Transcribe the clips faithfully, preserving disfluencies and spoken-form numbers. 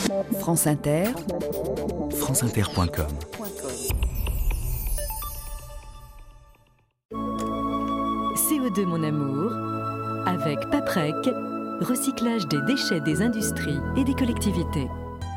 France Inter, franceinter point com. C O deux mon amour, avec Paprec, recyclage des déchets des industries et des collectivités.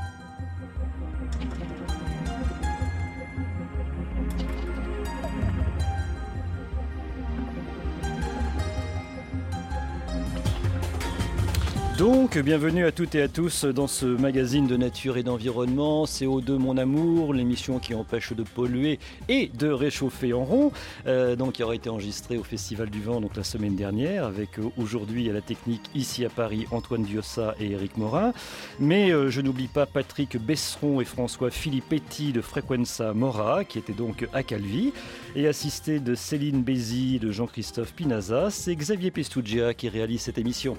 Donc, bienvenue à toutes et à tous dans ce magazine de nature et d'environnement, C O deux mon amour, l'émission qui empêche de polluer et de réchauffer en rond, euh, donc qui aura été enregistrée au Festival du Vent donc la semaine dernière, avec euh, aujourd'hui à la technique ici à Paris Antoine Diossa et Éric Morin. Mais euh, je n'oublie pas Patrick Besseron et François Filippetti de Frequenza Mora, qui étaient donc à Calvi, et assistés de Céline Bézi et de Jean-Christophe Pinazas. C'est Xavier Pestuggia qui réalise cette émission.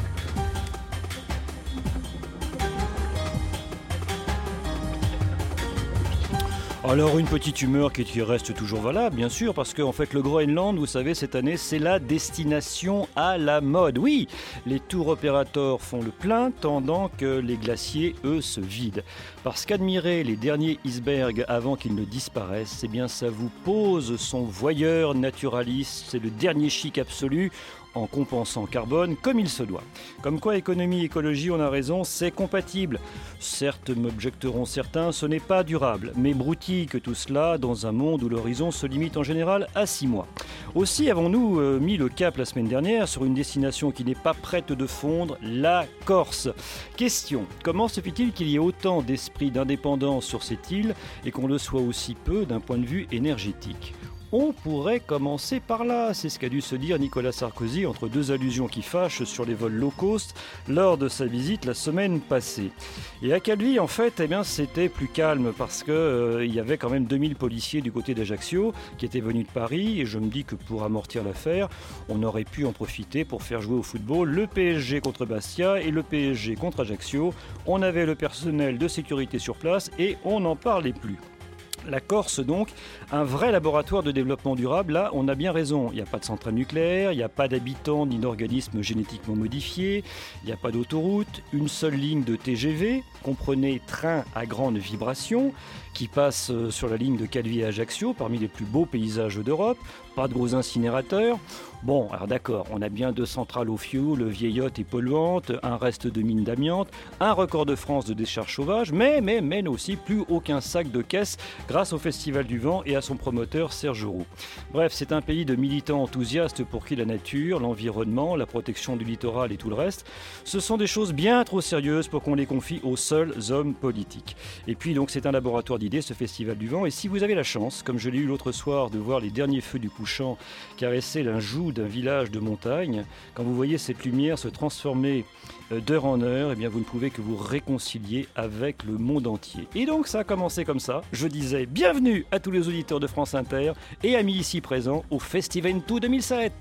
Alors une petite humeur qui reste toujours valable, bien sûr, parce qu'en fait le Groenland, vous savez, cette année, c'est la destination à la mode. Oui, les tour opérateurs font le plein, tandis que les glaciers, eux, se vident. Parce qu'admirer les derniers icebergs avant qu'ils ne disparaissent, eh bien ça vous pose son voyeur naturaliste, c'est le dernier chic absolu, en compensant carbone comme il se doit. Comme quoi, économie et écologie, on a raison, c'est compatible. Certes, m'objecteront certains, ce n'est pas durable, mais broutille que tout cela dans un monde où l'horizon se limite en général à six mois. Aussi avons-nous euh, mis le cap la semaine dernière sur une destination qui n'est pas prête de fondre, la Corse. Question, comment se fait-il qu'il y ait autant d'esprit d'indépendance sur cette île et qu'on le soit aussi peu d'un point de vue énergétique ? On pourrait commencer par là, c'est ce qu'a dû se dire Nicolas Sarkozy entre deux allusions qui fâchent sur les vols low cost lors de sa visite la semaine passée. Et à Calvi, en fait, eh bien, c'était plus calme parce qu'il euh, y avait quand même deux mille policiers du côté d'Ajaccio qui étaient venus de Paris, et je me dis que pour amortir l'affaire, on aurait pu en profiter pour faire jouer au football le P S G contre Bastia et le P S G contre Ajaccio. On avait le personnel de sécurité sur place et on n'en parlait plus. La Corse, donc, un vrai laboratoire de développement durable. Là, on a bien raison. Il n'y a pas de centrale nucléaire, il n'y a pas d'habitants ni d'organismes génétiquement modifiés, il n'y a pas d'autoroute, une seule ligne de T G V, comprenez train à grande vibration, qui passe sur la ligne de Calvi à Ajaccio, parmi les plus beaux paysages d'Europe, pas de gros incinérateurs. Bon, alors d'accord, on a bien deux centrales au fioul, vieillottes et polluantes, un reste de mine d'amiante, un record de France de décharge sauvage, mais, mais, mais aussi plus aucun sac de caisse grâce au Festival du Vent et à son promoteur Serge Roux. Bref, c'est un pays de militants enthousiastes pour qui la nature, l'environnement, la protection du littoral et tout le reste, ce sont des choses bien trop sérieuses pour qu'on les confie aux seuls hommes politiques. Et puis donc c'est un laboratoire d'idées, ce Festival du Vent, et si vous avez la chance, comme je l'ai eu l'autre soir, de voir les derniers feux du couchant caresser la joue d'un village de montagne, quand vous voyez cette lumière se transformer d'heure en heure, eh bien vous ne pouvez que vous réconcilier avec le monde entier. Et donc ça a commencé comme ça. Je disais bienvenue à tous les auditeurs de France Inter et amis ici présents au Festiventou deux mille sept.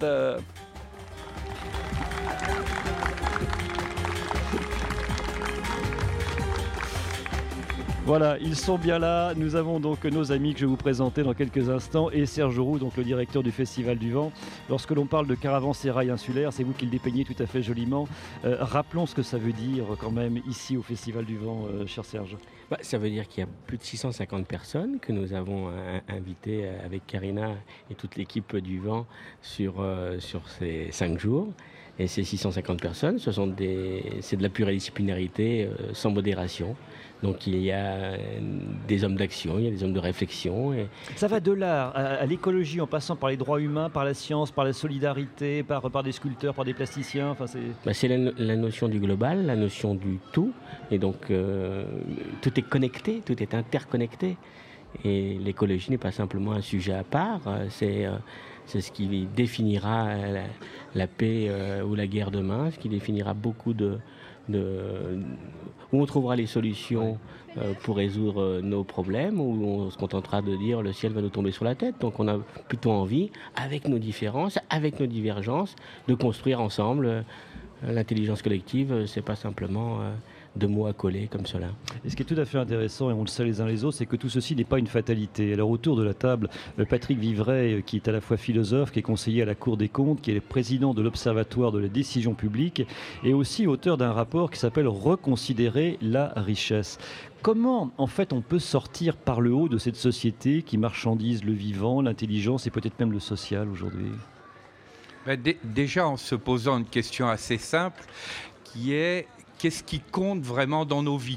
Voilà, ils sont bien là. Nous avons donc nos amis que je vais vous présenter dans quelques instants et Serge Roux, donc le directeur du Festival du Vent. Lorsque l'on parle de caravansérail insulaire, c'est vous qui le dépeignez tout à fait joliment. Euh, rappelons ce que ça veut dire quand même ici au Festival du Vent, euh, cher Serge. Bah, ça veut dire qu'il y a plus de six cent cinquante personnes que nous avons euh, invitées avec Karina et toute l'équipe du Vent sur, euh, sur ces cinq jours. Et ces six cent cinquante personnes, ce sont des, c'est de la pluridisciplinarité euh, sans modération. Donc il y a des hommes d'action, il y a des hommes de réflexion. Et... Ça va de l'art à, à l'écologie, en passant par les droits humains, par la science, par la solidarité, par, par des sculpteurs, par des plasticiens. Enfin, c'est bah, c'est la, la notion du global, la notion du tout. Et donc euh, tout est connecté, tout est interconnecté. Et l'écologie n'est pas simplement un sujet à part, c'est, euh, c'est ce qui définira la, la paix euh, ou la guerre demain, ce qui définira beaucoup de... de où on trouvera les solutions euh, pour résoudre euh, nos problèmes, où on se contentera de dire le ciel va nous tomber sur la tête. Donc on a plutôt envie, avec nos différences, avec nos divergences, de construire ensemble. Euh, l'intelligence collective, c'est pas simplement euh, de mots à coller comme cela. Et ce qui est tout à fait intéressant, et on le sait les uns les autres, c'est que tout ceci n'est pas une fatalité. Alors autour de la table, Patrick Vivray, qui est à la fois philosophe, qui est conseiller à la Cour des comptes, qui est président de l'Observatoire de la décision publique, et aussi auteur d'un rapport qui s'appelle « Reconsidérer la richesse ». Comment, en fait, on peut sortir par le haut de cette société qui marchandise le vivant, l'intelligence et peut-être même le social aujourd'hui ? Ben, d- déjà en se posant une question assez simple, qui est qu'est-ce qui compte vraiment dans nos vies ?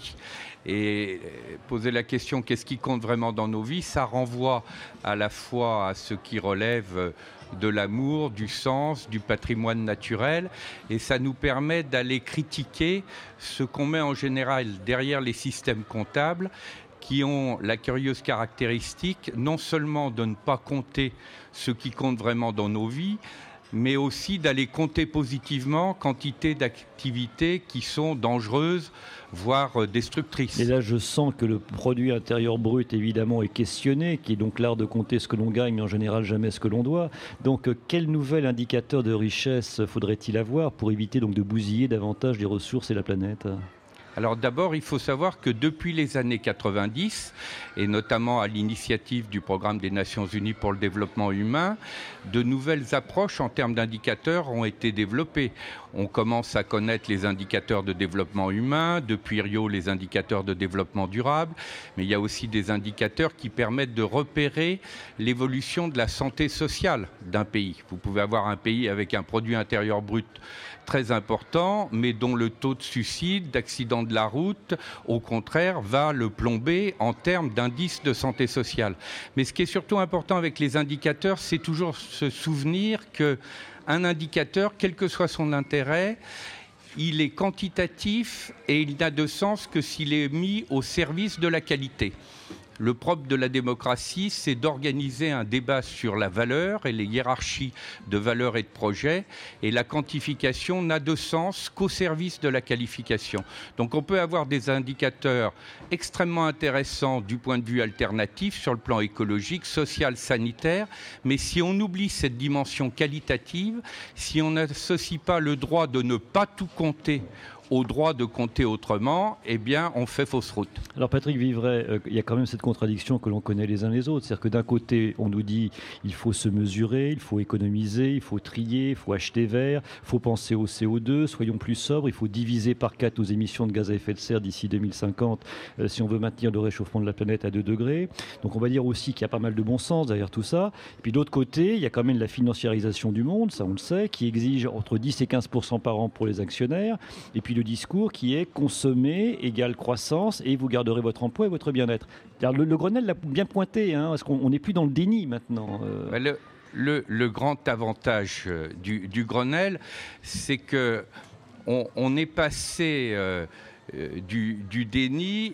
Et poser la question qu'est-ce qui compte vraiment dans nos vies, ça renvoie à la fois à ce qui relève de l'amour, du sens, du patrimoine naturel, et ça nous permet d'aller critiquer ce qu'on met en général derrière les systèmes comptables, qui ont la curieuse caractéristique non seulement de ne pas compter ce qui compte vraiment dans nos vies, mais aussi d'aller compter positivement quantité d'activités qui sont dangereuses, voire destructrices. Et là, je sens que le produit intérieur brut, évidemment, est questionné, qui est donc l'art de compter ce que l'on gagne, mais en général jamais ce que l'on doit. Donc, quel nouvel indicateur de richesse faudrait-il avoir pour éviter donc de bousiller davantage les ressources et la planète ? Alors d'abord, il faut savoir que depuis les années quatre-vingt-dix, et notamment à l'initiative du Programme des Nations Unies pour le développement humain, de nouvelles approches en termes d'indicateurs ont été développées. On commence à connaître les indicateurs de développement humain, depuis Rio les indicateurs de développement durable, mais il y a aussi des indicateurs qui permettent de repérer l'évolution de la santé sociale d'un pays. Vous pouvez avoir un pays avec un produit intérieur brut très important, mais dont le taux de suicide, d'accident de la route, au contraire, va le plomber en termes d'indice de santé sociale. Mais ce qui est surtout important avec les indicateurs, c'est toujours se souvenir qu'un indicateur, quel que soit son intérêt, il est quantitatif et il n'a de sens que s'il est mis au service de la qualité. Le propre de la démocratie, c'est d'organiser un débat sur la valeur et les hiérarchies de valeurs et de projets. Et la quantification n'a de sens qu'au service de la qualification. Donc on peut avoir des indicateurs extrêmement intéressants du point de vue alternatif sur le plan écologique, social, sanitaire. Mais si on oublie cette dimension qualitative, si on n'associe pas le droit de ne pas tout compter au droit de compter autrement, eh bien, on fait fausse route. Alors Patrick Vivray, euh, il y a quand même cette contradiction que l'on connaît les uns les autres. C'est-à-dire que d'un côté, on nous dit il faut se mesurer, il faut économiser, il faut trier, il faut acheter vert, il faut penser au C O deux, soyons plus sobres, il faut diviser par quatre nos émissions de gaz à effet de serre d'ici deux mille cinquante euh, si on veut maintenir le réchauffement de la planète à deux degrés. Donc on va dire aussi qu'il y a pas mal de bon sens derrière tout ça. Et puis de l'autre côté, il y a quand même la financiarisation du monde, ça on le sait, qui exige entre dix et quinze pour cent par an pour les actionnaire. Et puis le discours qui est consommer égale croissance et vous garderez votre emploi et votre bien-être. Le, le Grenelle l'a bien pointé, hein, parce qu'on n'est plus dans le déni maintenant. Euh... Le, le, le grand avantage du, du Grenelle, c'est que on, on est passé euh, du, du déni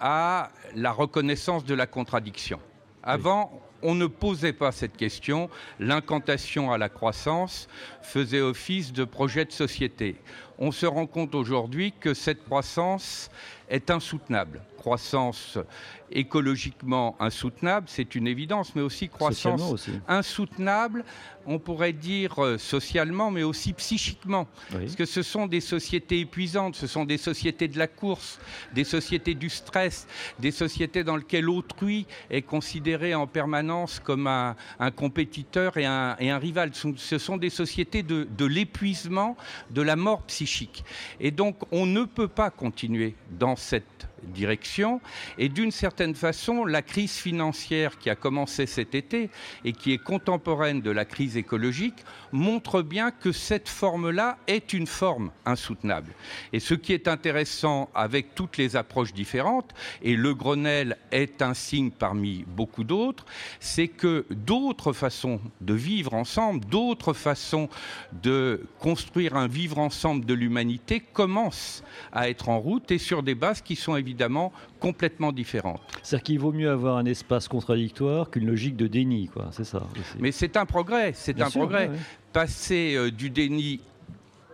à la reconnaissance de la contradiction. Avant, oui. On ne posait pas cette question. L'incantation à la croissance faisait office de projet de société. On se rend compte aujourd'hui que cette croissance est insoutenable. Croissance écologiquement insoutenable, c'est une évidence, mais aussi croissance aussi. Insoutenable, on pourrait dire socialement, mais aussi psychiquement. Oui. Parce que ce sont des sociétés épuisantes, ce sont des sociétés de la course, des sociétés du stress, des sociétés dans lesquelles autrui est considéré en permanence comme un, un compétiteur et un, et un rival. Ce sont des sociétés de, de l'épuisement, de la mort psychique. Et donc, on ne peut pas continuer dans cette direction. Et d'une certaine façon, la crise financière qui a commencé cet été et qui est contemporaine de la crise écologique montre bien que cette forme-là est une forme insoutenable. Et ce qui est intéressant avec toutes les approches différentes, et le Grenelle est un signe parmi beaucoup d'autres, c'est que d'autres façons de vivre ensemble, d'autres façons de construire un vivre ensemble de l'humanité commencent à être en route et sur des bases qui sont évidemment évidemment complètement différentes. C'est-à-dire qu'il vaut mieux avoir un espace contradictoire qu'une logique de déni, quoi. C'est ça. Aussi. Mais c'est un progrès, c'est Bien un sûr, progrès. Ouais, ouais. Passer euh, du déni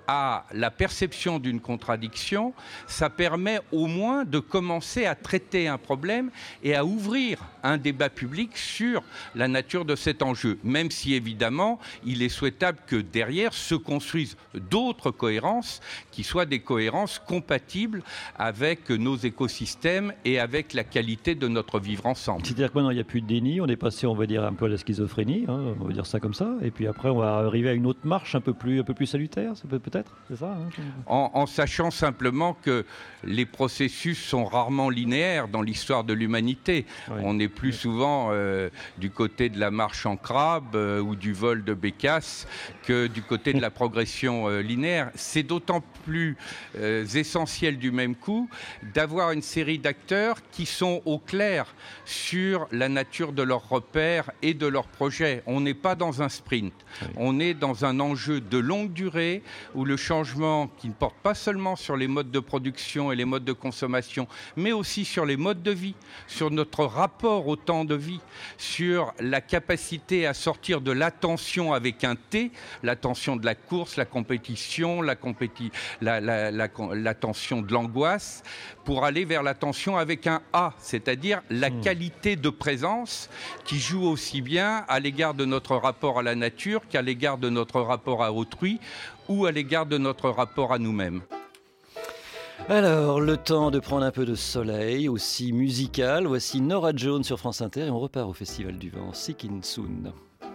à la perception d'une contradiction, ça permet au moins de commencer à traiter un problème et à ouvrir un débat public sur la nature de cet enjeu, même si évidemment il est souhaitable que derrière se construisent d'autres cohérences qui soient des cohérences compatibles avec nos écosystèmes et avec la qualité de notre vivre ensemble. C'est-à-dire que maintenant il n'y a plus de déni, on est passé, on va dire, un peu à la schizophrénie, hein, on va dire ça comme ça, et puis après on va arriver à une autre marche un peu plus, un peu plus salutaire, ça peut peut-être, c'est ça hein en, en sachant simplement que les processus sont rarement linéaires dans l'histoire de l'humanité. Oui. On est plus oui. souvent euh, du côté de la marche en crabe euh, ou du vol de bécasse que du côté de la progression euh, linéaire. C'est d'autant plus euh, essentiel du même coup d'avoir une série d'acteurs qui sont au clair sur la nature de leurs repères et de leurs projets. On n'est pas dans un sprint, oui. on est dans un enjeu de longue durée où le changement qui ne porte pas seulement sur les modes de production et les modes de consommation, mais aussi sur les modes de vie, sur notre rapport au temps de vie, sur la capacité à sortir de l'attention avec un T, l'attention de la course, la compétition, la compéti- la, la, la, la, l'attention de l'angoisse, pour aller vers l'attention avec un A, c'est-à-dire la mmh. qualité de présence qui joue aussi bien à l'égard de notre rapport à la nature qu'à l'égard de notre rapport à autrui ou à l'égard de notre rapport à nous-mêmes. Alors, le temps de prendre un peu de soleil, aussi musical. Voici Norah Jones sur France Inter et on repart au Festival du Vent, Seeking Soon.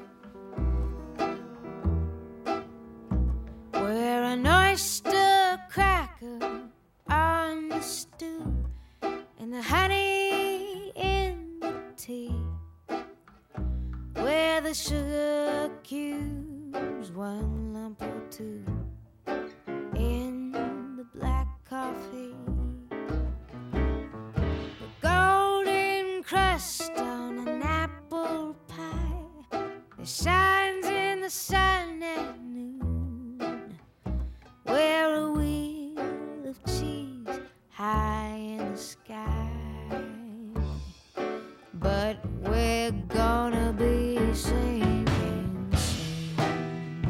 We're an oyster cracker on the stew and the honey in the tea. Where the sugar cubes, one lump or two in the black coffee, the golden crust on an apple pie that shines in the sun at noon, where a wheel of cheese high in the sky. But we're gonna be sinking soon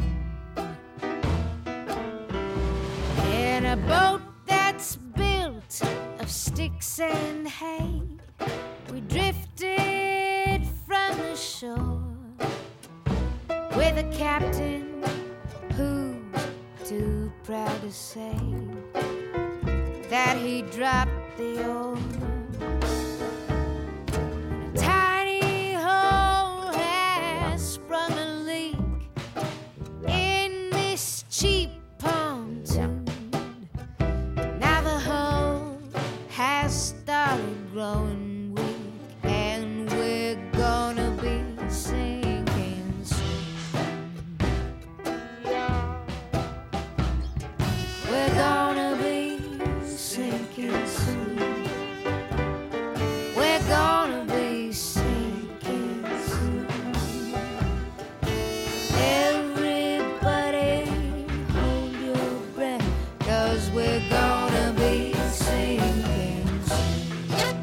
in a boat that's built of sticks and hay. We drifted from the shore with a captain who's too proud to say that he dropped the oar. A tiny hole has sprung a leak in this cheap pontoon. Now the hole has started growing weak, and we're gonna be sinking soon. We're gonna be sinking soon. We're gonna be sinking soon. Everybody hold your breath, 'cause we're gonna be sinking soon.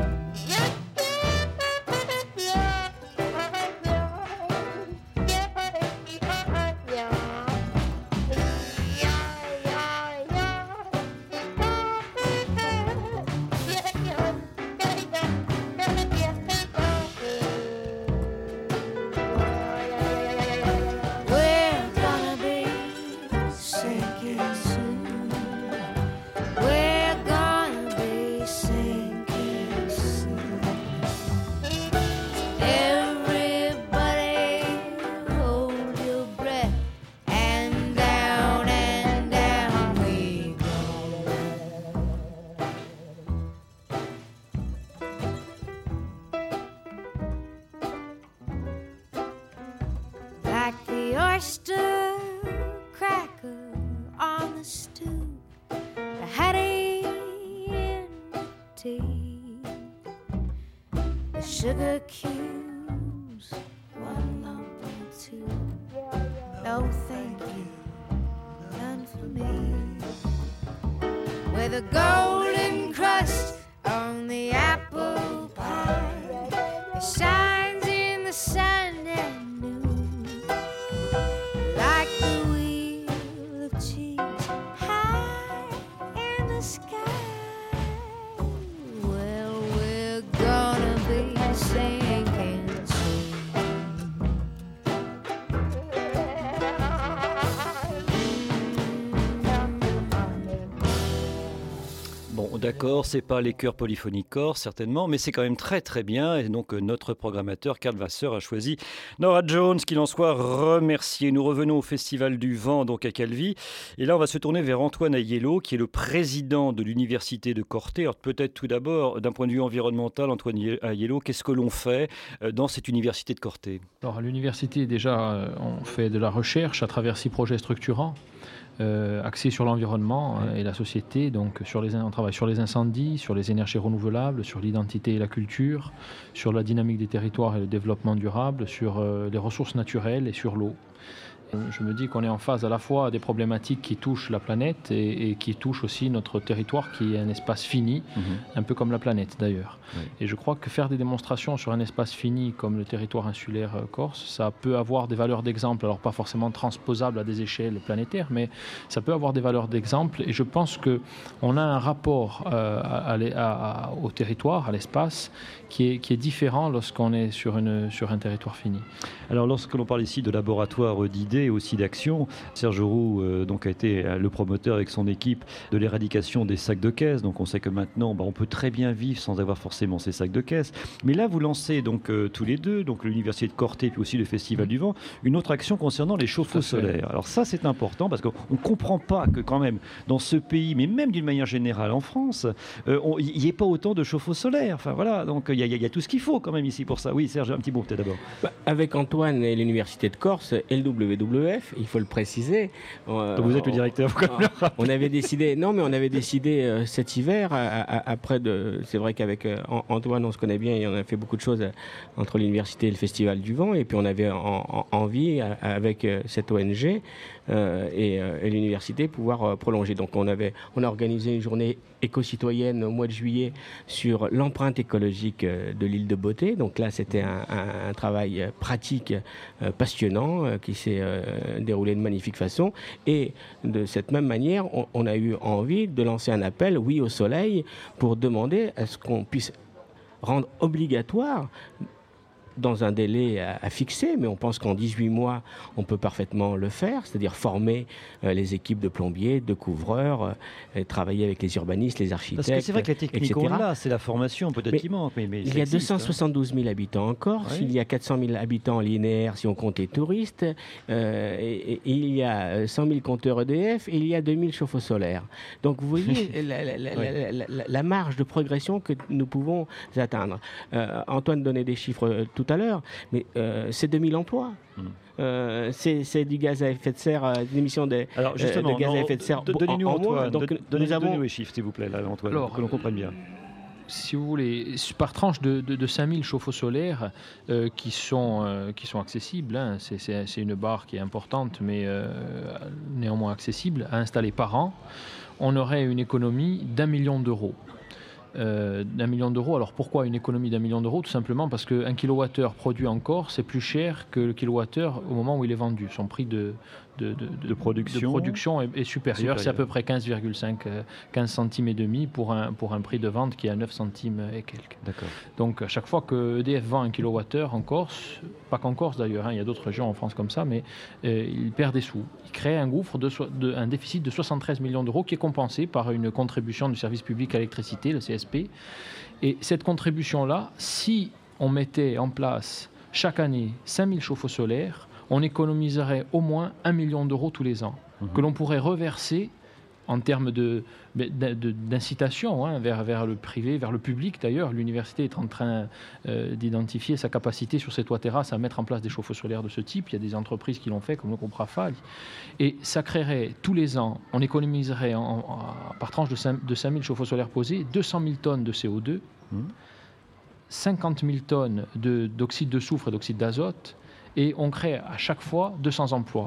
We're gonna be sinking soon. We're gonna be sinking soon. Everybody hold your breath, and down and down we go. Like the oyster cracker on the stew, the honey in the tea, the sugar cubes, one lump or two. No thank you, none for me. With a golden crust on the apple pie that shines in the sun at noon, like the wheel of cheese saying can't see. Bon, d'accord, c'est pas les chœurs polyphoniques corses, certainement, mais c'est quand même très très bien. Et donc, euh, notre programmateur, Karl Vasseur, a choisi Norah Jones, qu'il en soit remercié. Nous revenons au Festival du Vent, donc à Calvi. Et là, on va se tourner vers Antoine Aiello, qui est le président de l'Université de Corté. Alors, peut-être tout d'abord, d'un point de vue environnemental, Antoine Aiello, qu'est-ce que l'on fait euh, dans cette Université de Corté ? Alors, à l'université, déjà, euh, on fait de la recherche à travers six projets structurants. Euh, axé sur l'environnement hein, et la société, donc sur les, on travaille sur les incendies, sur les énergies renouvelables, sur l'identité et la culture, sur la dynamique des territoires et le développement durable, sur euh, les ressources naturelles et sur l'eau. Je me dis qu'on est en phase à la fois des problématiques qui touchent la planète et, et qui touchent aussi notre territoire qui est un espace fini, mmh. un peu comme la planète d'ailleurs. Oui. Et je crois que faire des démonstrations sur un espace fini comme le territoire insulaire corse, ça peut avoir des valeurs d'exemple, alors pas forcément transposables à des échelles planétaires, mais ça peut avoir des valeurs d'exemple et je pense qu'on a un rapport euh, à, à, à, au territoire, à l'espace, qui est, qui est différent lorsqu'on est sur, une, sur un territoire fini. Alors lorsque l'on parle ici de laboratoire d'idées et aussi d'action, Serge Roux euh, donc, a été le promoteur avec son équipe de l'éradication des sacs de caisse. Donc on sait que maintenant bah, on peut très bien vivre sans avoir forcément ces sacs de caisse. Mais là vous lancez donc euh, tous les deux, donc l'Université de Corté puis aussi le Festival du Vent, une autre action concernant les chauffe-eau solaires. Alors ça c'est important parce qu'on ne comprend pas que quand même dans ce pays, mais même d'une manière générale en France, il euh, n'y ait pas autant de chauffe-eau solaires. Enfin voilà, donc il y, y, y a tout ce qu'il faut quand même ici pour ça. Oui Serge, un petit mot peut-être d'abord. Bah, avec Antoine et l'Université de Corse et le W W F, il faut le préciser. Euh, Donc vous êtes le directeur. On, on avait décidé, non mais on avait décidé euh, cet hiver, à, à, après de, c'est vrai qu'avec euh, Antoine on se connaît bien et on a fait beaucoup de choses euh, entre l'université et le Festival du Vent et puis on avait en, en, envie euh, avec euh, cette O N G euh, et, euh, et l'université pouvoir euh, prolonger. Donc on avait, on a organisé une journée éco-citoyenne au mois de juillet sur l'empreinte écologique euh, de l'île de Beauté. Donc là c'était un, un, un travail pratique euh, passionnant euh, qui s'est euh, déroulé de magnifique façon et de cette même manière on, on a eu envie de lancer un appel oui au soleil pour demander à ce qu'on puisse rendre obligatoire dans un délai à, à fixer, mais on pense qu'en dix-huit mois, on peut parfaitement le faire, c'est-à-dire former euh, les équipes de plombiers, de couvreurs, euh, et travailler avec les urbanistes, les architectes, parce que c'est vrai que la technique, on l'a, c'est la formation peut-être qui manque. Mais, mais il y a deux cent soixante-douze mille habitants en Corse, oui. Il y a quatre cent mille habitants linéaires si on compte les touristes, euh, et, et il y a cent mille compteurs E D F, et il y a deux mille chauffe-eau solaires. Donc vous voyez la, la, la, oui. la, la, la, la marge de progression que nous pouvons atteindre. Euh, Antoine donnait des chiffres euh, tout à l'heure, mais euh, c'est deux mille emplois. Mmh. Euh, c'est, c'est du gaz à effet de serre, euh, une émission de, Alors justement, euh, de gaz non, à effet de serre de, donnez-nous en, en Antoine, moins. Donc, de, donnez, nous avons... donnez-nous les chiffres, s'il vous plaît, là, Antoine, Alors, pour que l'on comprenne bien. Si vous voulez, par tranche de, de, de cinq mille chauffe-eau solaires euh, qui, sont, euh, qui sont accessibles, hein, c'est, c'est, c'est une barre qui est importante, mais euh, néanmoins accessible, à installer par an, on aurait une économie d'un million d'euros. Euh, d'un million d'euros. Alors pourquoi une économie d'un million d'euros ? Tout simplement parce qu'un kilowattheure produit en Corse c'est plus cher que le kilowattheure au moment où il est vendu. Son prix de, de, de, de, de production, de production est, est supérieur. supérieur. C'est à peu près quinze virgule cinq, quinze centimes et demi pour un, pour un prix de vente qui est à neuf centimes et quelques. D'accord. Donc à chaque fois que E D F vend un kilowattheure en Corse, pas qu'en Corse d'ailleurs, hein, il y a d'autres régions en France comme ça, mais euh, il perd des sous. Il crée un gouffre, de, de, un déficit de soixante-treize millions d'euros qui est compensé par une contribution du service public à l'électricité, le C S P. Et cette contribution-là, si on mettait en place chaque année cinq mille chauffe-eau solaires, on économiserait au moins un million d'euros tous les ans, mmh. que l'on pourrait reverser en termes de, de, de, d'incitation hein, vers, vers le privé, vers le public d'ailleurs. L'université est en train euh, d'identifier sa capacité sur ses toits terrasses à mettre en place des chauffe-eau solaires de ce type. Il y a des entreprises qui l'ont fait, comme le groupe Rafale. Et ça créerait tous les ans, on économiserait en, en, par tranche de cinq, de cinq mille chauffe-eau solaires posés, deux cent mille tonnes de C O deux, mmh. cinquante mille tonnes de, d'oxyde de soufre et d'oxyde d'azote, et on crée à chaque fois deux cents emplois.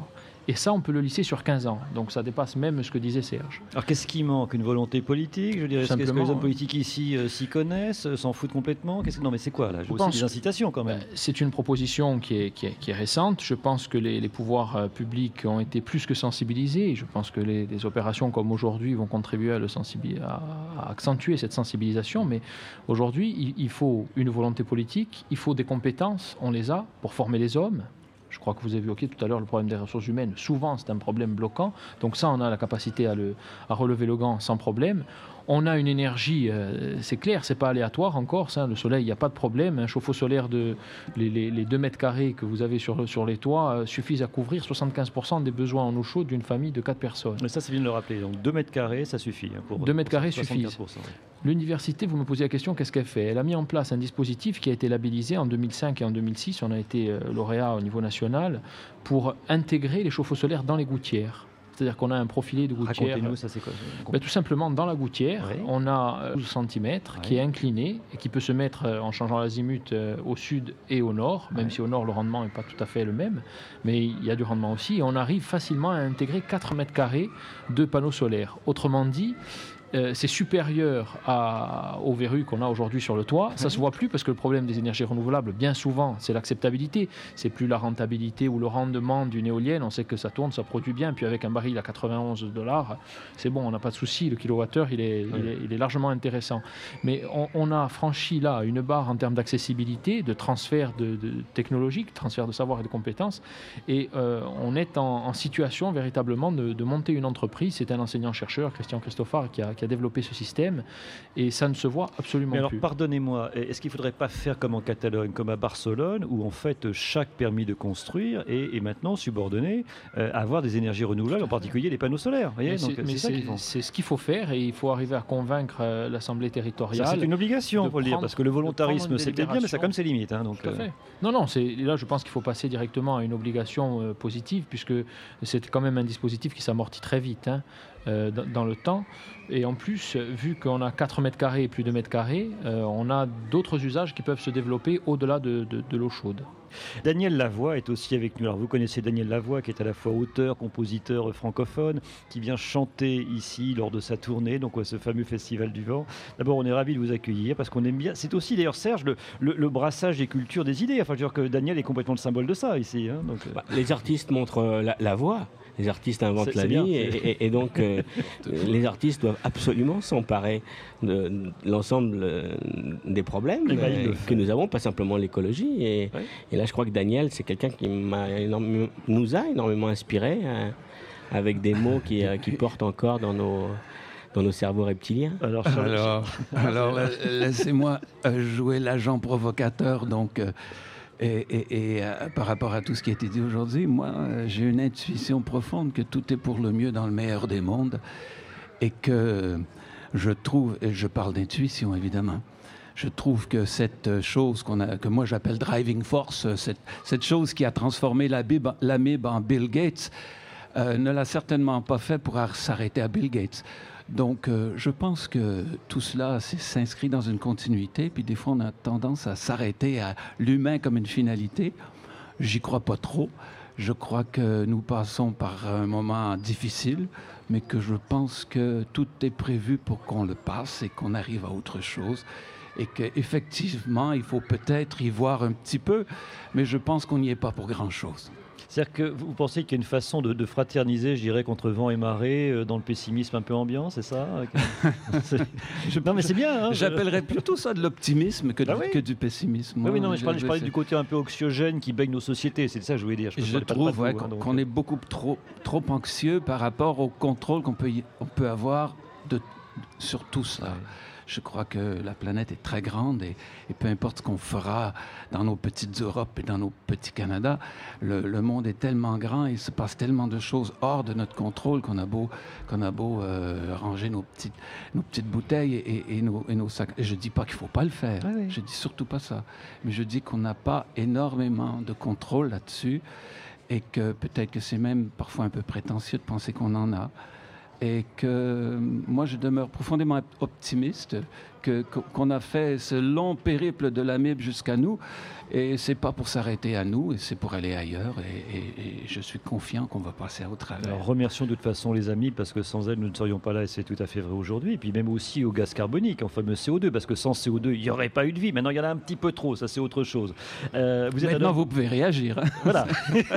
Et ça, on peut le lisser sur quinze ans. Donc ça dépasse même ce que disait Serge. Alors qu'est-ce qui manque? Une volonté politique? Je dirais, est-ce que les hommes politiques ici euh, s'y connaissent, euh, s'en foutent complètement? Qu'est-ce que... Non mais c'est quoi là? Je aussi des incitations quand même. C'est une proposition qui est, qui est, qui est récente. Je pense que les, les pouvoirs euh, publics ont été plus que sensibilisés. Je pense que les, les opérations comme aujourd'hui vont contribuer à, le sensibil... à, à accentuer cette sensibilisation. Mais aujourd'hui, il, il faut une volonté politique, il faut des compétences, on les a, pour former les hommes. Je crois que vous avez évoqué tout à l'heure le problème des ressources humaines. Souvent, c'est un problème bloquant. Donc ça, on a la capacité à, le, à relever le gant sans problème. On a une énergie, euh, c'est clair, c'est pas aléatoire en Corse. Hein, le soleil, il n'y a pas de problème. Un chauffe-eau solaire de les, les, les deux mètres carrés que vous avez sur, sur les toits euh, suffisent à couvrir soixante-quinze pour cent des besoins en eau chaude d'une famille de quatre personnes. Mais ça, c'est bien de le rappeler. Donc deux mètres carrés, ça suffit. Hein, pour deux mètres carrés suffisent. Oui. L'université, vous me posez la question, qu'est-ce qu'elle fait? Elle a mis en place un dispositif qui a été labellisé en deux mille cinq et en deux mille six. On a été euh, lauréat au niveau national pour intégrer les chauffe-eau solaires dans les gouttières. C'est-à-dire qu'on a un profilé de gouttière. Racontez-nous, ça c'est quoi? Ben, tout simplement, dans la gouttière, oui. on a douze centimètres oui. qui est incliné et qui peut se mettre en changeant l'azimut au sud et au nord, même oui. si au nord le rendement n'est pas tout à fait le même, mais il y a du rendement aussi. Et on arrive facilement à intégrer quatre mètres carrés de panneaux solaires. Autrement dit, Euh, c'est supérieur à, aux verrues qu'on a aujourd'hui sur le toit. Ça ne se voit plus parce que le problème des énergies renouvelables, bien souvent, c'est l'acceptabilité. C'est plus la rentabilité ou le rendement d'une éolienne. On sait que ça tourne, ça produit bien. Puis avec un baril à quatre-vingt-onze dollars, c'est bon, on n'a pas de souci. Le kilowattheure, il est, oui. il est, il est largement intéressant. Mais on, on a franchi là une barre en termes d'accessibilité, de transfert de, de technologique, transfert de savoir et de compétences. Et euh, on est en, en situation véritablement de, de monter une entreprise. C'est un enseignant-chercheur, Christian Christoffard, qui a, qui a développer ce système et ça ne se voit absolument Mais alors, plus. Pardonnez-moi, est-ce qu'il ne faudrait pas faire comme en Catalogne, comme à Barcelone, où en fait chaque permis de construire est, est maintenant subordonné euh, à avoir des énergies renouvelables, en particulier les panneaux solaires. Voyez, mais donc, c'est, mais c'est, ça qu'ils font. C'est ce qu'il faut faire et il faut arriver à convaincre euh, l'Assemblée territoriale. Ça, c'est une obligation, il faut le dire, parce que le volontarisme c'est peut-être bien, mais ça a comme ses limites. Hein, donc, Tout à fait. Euh... Non, non, c'est, là je pense qu'il faut passer directement à une obligation euh, positive puisque c'est quand même un dispositif qui s'amortit très vite. Hein. Euh, dans, dans le temps. Et en plus, vu qu'on a quatre mètres carrés et plus de mètres carrés, euh, on a d'autres usages qui peuvent se développer au-delà de, de, de l'eau chaude. Daniel Lavoie est aussi avec nous. Alors vous connaissez Daniel Lavoie qui est à la fois auteur, compositeur francophone, qui vient chanter ici lors de sa tournée, donc ce fameux Festival du Vent. D'abord, on est ravis de vous accueillir parce qu'on aime bien. C'est aussi d'ailleurs, Serge, le, le, le brassage des cultures, des idées. Enfin, je veux dire que Daniel est complètement le symbole de ça ici. Hein, donc, bah, les artistes montrent euh, la, la voix. Les artistes inventent c'est, la c'est vie bien, et, et, et donc euh, les artistes doivent absolument s'emparer de, de l'ensemble euh, des problèmes ben, euh, que nous avons, pas simplement l'écologie. Et, oui. et là, je crois que Daniel, c'est quelqu'un qui m'a énorme, nous a énormément inspiré euh, avec des mots qui, euh, qui portent encore dans nos... dans nos cerveaux reptiliens. Alors, alors, alors laissez-moi jouer l'agent provocateur, donc... Euh, Et, et, et euh, par rapport à tout ce qui a été dit aujourd'hui, moi, euh, j'ai une intuition profonde que tout est pour le mieux dans le meilleur des mondes et que je trouve, et je parle d'intuition évidemment, je trouve que cette chose qu'on a, que moi j'appelle driving force, cette, cette chose qui a transformé l'amibe, l'amibe en Bill Gates, euh, ne l'a certainement pas fait pour s'arrêter à Bill Gates. Donc, euh, je pense que tout cela s'inscrit dans une continuité, puis des fois, on a tendance à s'arrêter à l'humain comme une finalité. J'y crois pas trop. Je crois que nous passons par un moment difficile, mais que je pense que tout est prévu pour qu'on le passe et qu'on arrive à autre chose. Et qu'effectivement, il faut peut-être y voir un petit peu, mais je pense qu'on n'y est pas pour grand-chose. C'est-à-dire que vous pensez qu'il y a une façon de, de fraterniser, je dirais, contre vent et marée, euh, dans le pessimisme un peu ambiant, c'est ça? c'est... Je... Non, mais c'est bien. Hein, J'appellerais je... plutôt ça de l'optimisme que, ah, oui. que du pessimisme. Oui, oui, non, mais je, je parlais, je parlais du côté un peu anxiogène qui baigne nos sociétés, c'est ça que je voulais dire. Je, je trouve ouais, hein, donc... qu'on est beaucoup trop, trop anxieux par rapport au contrôle qu'on peut, y... on peut avoir de... sur tout ça. Ouais. Je crois que la planète est très grande et, et peu importe ce qu'on fera dans nos petites Europes et dans nos petits Canada, le, le monde est tellement grand et il se passe tellement de choses hors de notre contrôle qu'on a beau, qu'on a beau euh, ranger nos petites, nos petites bouteilles et, et, et, nos, et nos sacs. Et je ne dis pas qu'il ne faut pas le faire, ah oui. Je ne dis surtout pas ça. Mais je dis qu'on n'a pas énormément de contrôle là-dessus et que peut-être que c'est même parfois un peu prétentieux de penser qu'on en a. Et que moi, je demeure profondément optimiste que, qu'on a fait ce long périple de l'amibe jusqu'à nous. Et c'est pas pour s'arrêter à nous, et c'est pour aller ailleurs. Et, et, et je suis confiant qu'on va passer au travers. Alors remercions de toute façon les amis, parce que sans elles nous ne serions pas là, et c'est tout à fait vrai aujourd'hui. Et puis même aussi au gaz carbonique, en fameux C O deux, parce que sans C O deux, il n'y aurait pas eu de vie. Maintenant, il y en a un petit peu trop, ça c'est autre chose. Euh, vous êtes Maintenant, homme... vous pouvez réagir. Hein. Voilà.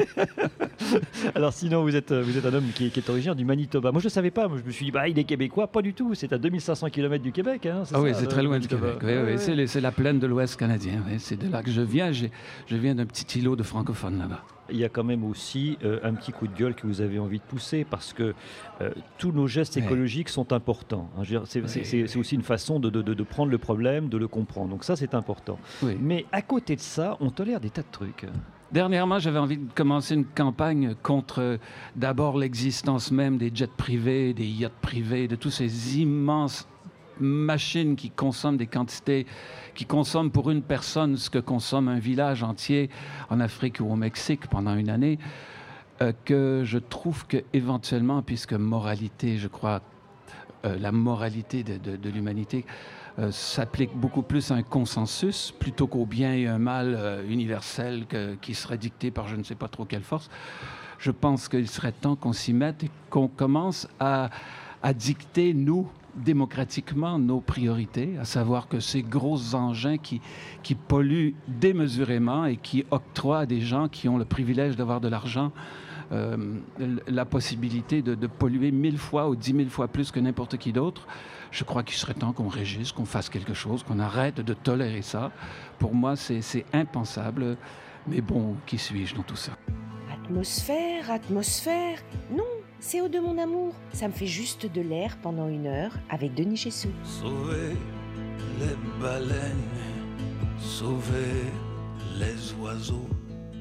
Alors sinon, vous êtes, vous êtes un homme qui, qui est originaire du Manitoba. Moi, je ne savais pas. Moi, je me suis dit, bah, il est québécois. Pas du tout. C'est à deux mille cinq cents kilomètres du Québec. Hein, c'est ah ça, oui, c'est le, très loin le du Québec. Oui, ouais, oui, ouais. C'est, les, c'est la plaine de l'Ouest canadien. Oui. C'est de là que je viens. J'ai, je viens d'un petit îlot de francophones là-bas. Il y a quand même aussi euh, un petit coup de gueule que vous avez envie de pousser, parce que euh, tous nos gestes Ouais. écologiques sont importants. Hein. Je veux dire, c'est, Ouais. c'est, c'est, c'est aussi une façon de, de, de prendre le problème, de le comprendre. Donc ça, c'est important. Oui. Mais à côté de ça, on tolère des tas de trucs. Dernièrement, j'avais envie de commencer une campagne contre euh, d'abord l'existence même des jets privés, des yachts privés, de tous ces immenses machines qui consomment des quantités, qui consomment pour une personne ce que consomme un village entier en Afrique ou au Mexique pendant une année, euh, que je trouve que éventuellement, puisque moralité, je crois, euh, la moralité de, de, de l'humanité euh, s'applique beaucoup plus à un consensus plutôt qu'au bien et un mal euh, universel que, qui serait dicté par je ne sais pas trop quelle force. Je pense qu'il serait temps qu'on s'y mette et qu'on commence à, à dicter, nous, démocratiquement, nos priorités, à savoir que ces gros engins qui, qui polluent démesurément et qui octroient à des gens qui ont le privilège d'avoir de l'argent euh, la possibilité de, de polluer mille fois ou dix mille fois plus que n'importe qui d'autre, je crois qu'il serait temps qu'on régisse, qu'on fasse quelque chose, qu'on arrête de tolérer ça. Pour moi, c'est, c'est impensable. Mais bon, qui suis-je dans tout ça? Atmosphère, atmosphère, non, C O deux mon amour, ça me fait juste de l'air pendant une heure avec Denis Chessou. Sauver les baleines, sauver les oiseaux,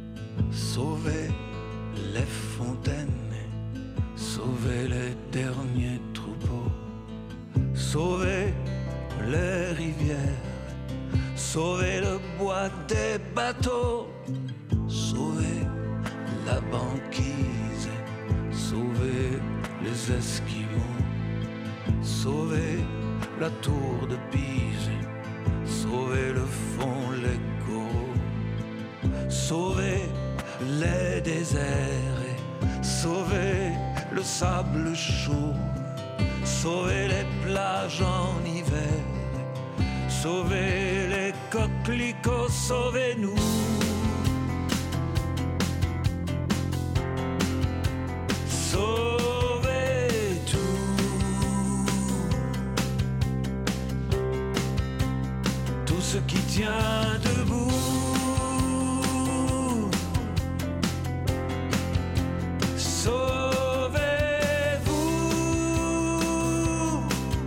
sauver les fontaines, sauver les derniers troupeaux, sauver les rivières, sauver le bois des bateaux, sauver la banquise, sauver les Esquimaux, sauver la tour de Pise, sauver le fond, les coraux, sauver les déserts et sauver le sable chaud, sauver les plages en hiver, sauver les coquelicots, sauvez-nous. Sauver tout, tout ce qui tient debout. Sauvez-vous.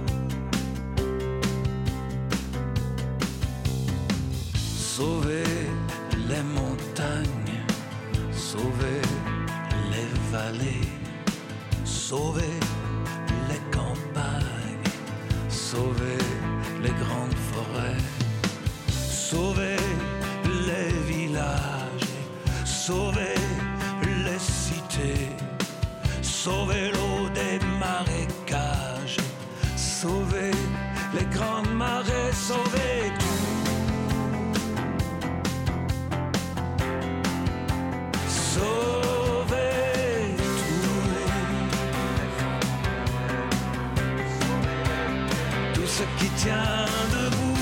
Sauvez les montagnes, sauvez les vallées, sauvez les campagnes, sauvez les grandes forêts, sauvez les villages, sauvez les cités, sauvez l'eau des marécages, sauvez les grandes marées, sauvez tout. Sauvez tout, tout ce qui tient debout.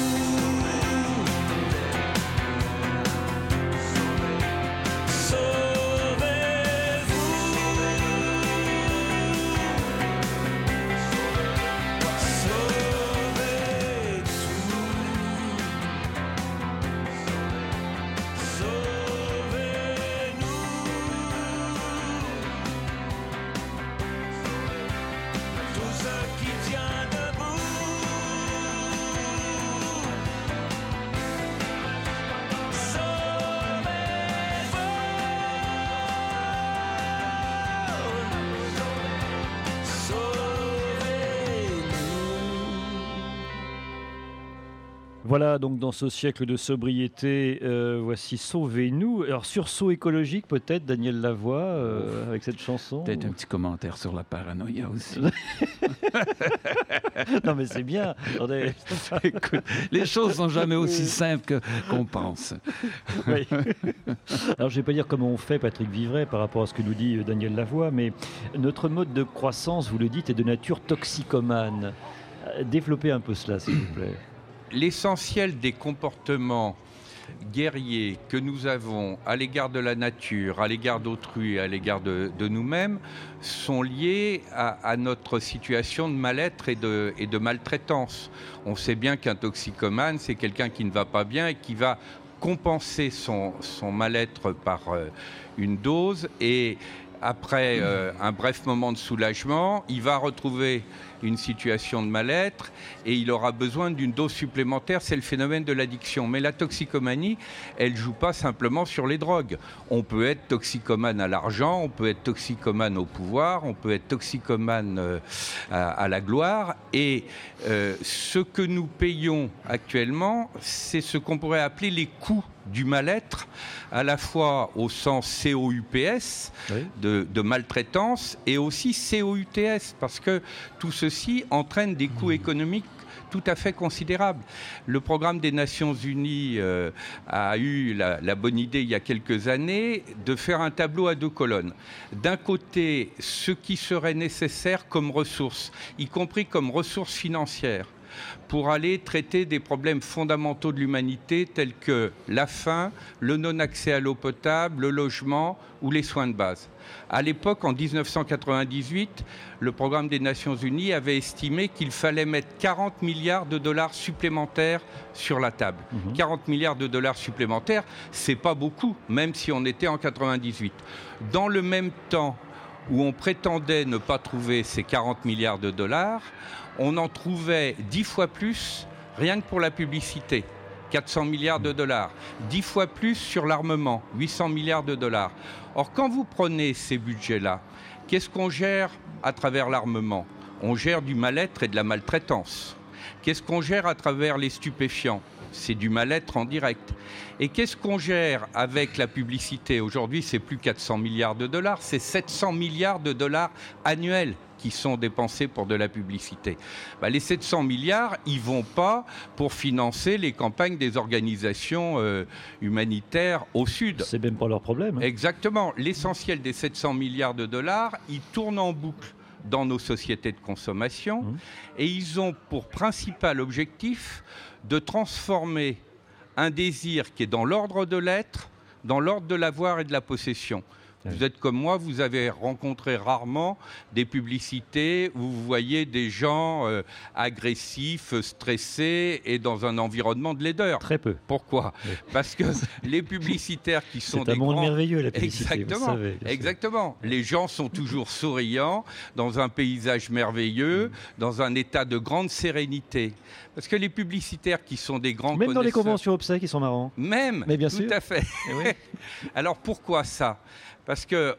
Sauvez-vous. Sauvez tout. Voilà, donc dans ce siècle de sobriété, euh, voici Sauvez-nous. Alors sursaut écologique peut-être, Daniel Lavoie, euh, avec cette chanson. Peut-être un petit commentaire sur la paranoïa aussi. Non mais c'est bien. Attendez. Écoute, les choses sont jamais aussi simples que, qu'on pense. Oui. Alors je ne vais pas dire comment on fait, Patrick Vivray, par rapport à ce que nous dit Daniel Lavoie, mais notre mode de croissance, vous le dites, est de nature toxicomane. Développez un peu cela, s'il vous plaît. L'essentiel des comportements guerriers que nous avons à l'égard de la nature, à l'égard d'autrui, à l'égard de, de nous-mêmes, sont liés à, à notre situation de mal-être et de, et de maltraitance. On sait bien qu'un toxicomane, c'est quelqu'un qui ne va pas bien et qui va compenser son, son mal-être par euh, une dose, et après euh, un bref moment de soulagement, il va retrouver une situation de mal-être et il aura besoin d'une dose supplémentaire. C'est le phénomène de l'addiction. Mais la toxicomanie, elle ne joue pas simplement sur les drogues. On peut être toxicomane à l'argent, on peut être toxicomane au pouvoir, on peut être toxicomane euh, à, à la gloire. Et euh, ce que nous payons actuellement, c'est ce qu'on pourrait appeler les coûts du mal-être, à la fois au sens C O U P S, oui. de, de maltraitance, et aussi C O U T S, parce que tout ceci entraîne des coûts économiques tout à fait considérables. Le programme des Nations Unies euh, a eu la, la bonne idée il y a quelques années de faire un tableau à deux colonnes. D'un côté, ce qui serait nécessaire comme ressources, y compris comme ressources financières, pour aller traiter des problèmes fondamentaux de l'humanité tels que la faim, le non-accès à l'eau potable, le logement ou les soins de base. À l'époque, en dix-neuf cent quatre-vingt-dix-huit, le programme des Nations Unies avait estimé qu'il fallait mettre quarante milliards de dollars supplémentaires sur la table. Mmh. quarante milliards de dollars supplémentaires, c'est pas beaucoup, même si on était en quatre-vingt-dix-huit. Dans le même temps où on prétendait ne pas trouver ces quarante milliards de dollars, on en trouvait dix fois plus, rien que pour la publicité, quatre cents milliards de dollars. dix fois plus sur l'armement, huit cents milliards de dollars. Or, quand vous prenez ces budgets-là, qu'est-ce qu'on gère à travers l'armement ? On gère du mal-être et de la maltraitance. Qu'est-ce qu'on gère à travers les stupéfiants ? C'est du mal-être en direct. Et qu'est-ce qu'on gère avec la publicité ? Aujourd'hui, c'est plus quatre cents milliards de dollars, c'est sept cents milliards de dollars annuels qui sont dépensés pour de la publicité. Bah, les sept cents milliards, ils ne vont pas pour financer les campagnes des organisations euh, humanitaires au Sud. C'est même pas leur problème. Hein. Exactement. L'essentiel des sept cents milliards de dollars, ils tournent en boucle dans nos sociétés de consommation mmh. et ils ont pour principal objectif de transformer un désir qui est dans l'ordre de l'être, dans l'ordre de l'avoir et de la possession. Vous êtes comme moi, vous avez rencontré rarement des publicités où vous voyez des gens euh, agressifs, stressés et dans un environnement de laideur. Très peu. Pourquoi ? Oui. Parce que les publicitaires qui sont C'est des un monde grands... merveilleux, la publicité, Exactement. Vous savez, Exactement. Les gens sont toujours souriants, dans un paysage merveilleux, dans un état de grande sérénité. Parce que les publicitaires qui sont des grands Même connaisseurs... dans les conventions obsèques, ils sont marrants. Même, Mais bien tout sûr. à fait. Oui. Alors pourquoi ça ? Parce que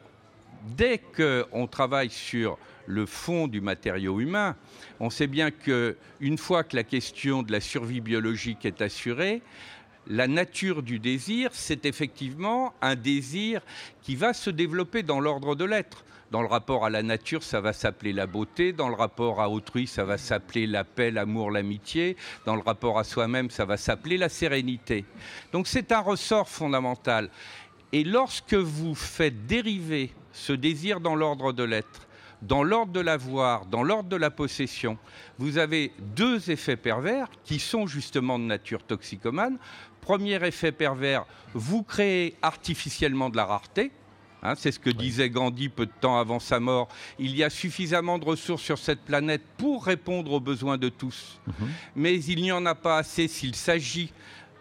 dès qu'on travaille sur le fond du matériau humain, on sait bien qu'une fois que la question de la survie biologique est assurée, la nature du désir, c'est effectivement un désir qui va se développer dans l'ordre de l'être. Dans le rapport à la nature, ça va s'appeler la beauté. Dans le rapport à autrui, ça va s'appeler la paix, l'amour, l'amitié. Dans le rapport à soi-même, ça va s'appeler la sérénité. Donc c'est un ressort fondamental. Et lorsque vous faites dériver ce désir dans l'ordre de l'être, dans l'ordre de l'avoir, dans l'ordre de la possession, vous avez deux effets pervers qui sont justement de nature toxicomane. Premier effet pervers, vous créez artificiellement de la rareté. Hein, c'est ce que disait Gandhi peu de temps avant sa mort. Il y a suffisamment de ressources sur cette planète pour répondre aux besoins de tous. Mmh. Mais il n'y en a pas assez s'il s'agit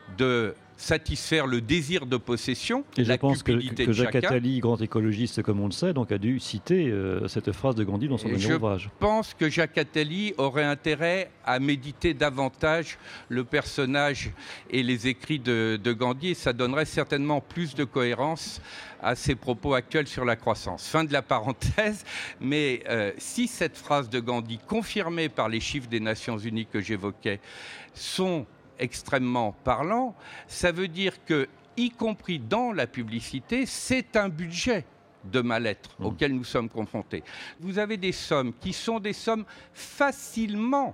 de satisfaire le désir de possession, et la je pense que, cupidité que de Jacques chacun. Attali, grand écologiste comme on le sait, donc a dû citer euh, cette phrase de Gandhi dans son dernier ouvrage. Je pense que Jacques Attali aurait intérêt à méditer davantage le personnage et les écrits de, de Gandhi, et ça donnerait certainement plus de cohérence à ses propos actuels sur la croissance. Fin de la parenthèse, mais euh, si cette phrase de Gandhi, confirmée par les chiffres des Nations Unies que j'évoquais, sont extrêmement parlant. Ça veut dire que, y compris dans la publicité, c'est un budget de mal-être mmh. auquel nous sommes confrontés. Vous avez des sommes qui sont des sommes facilement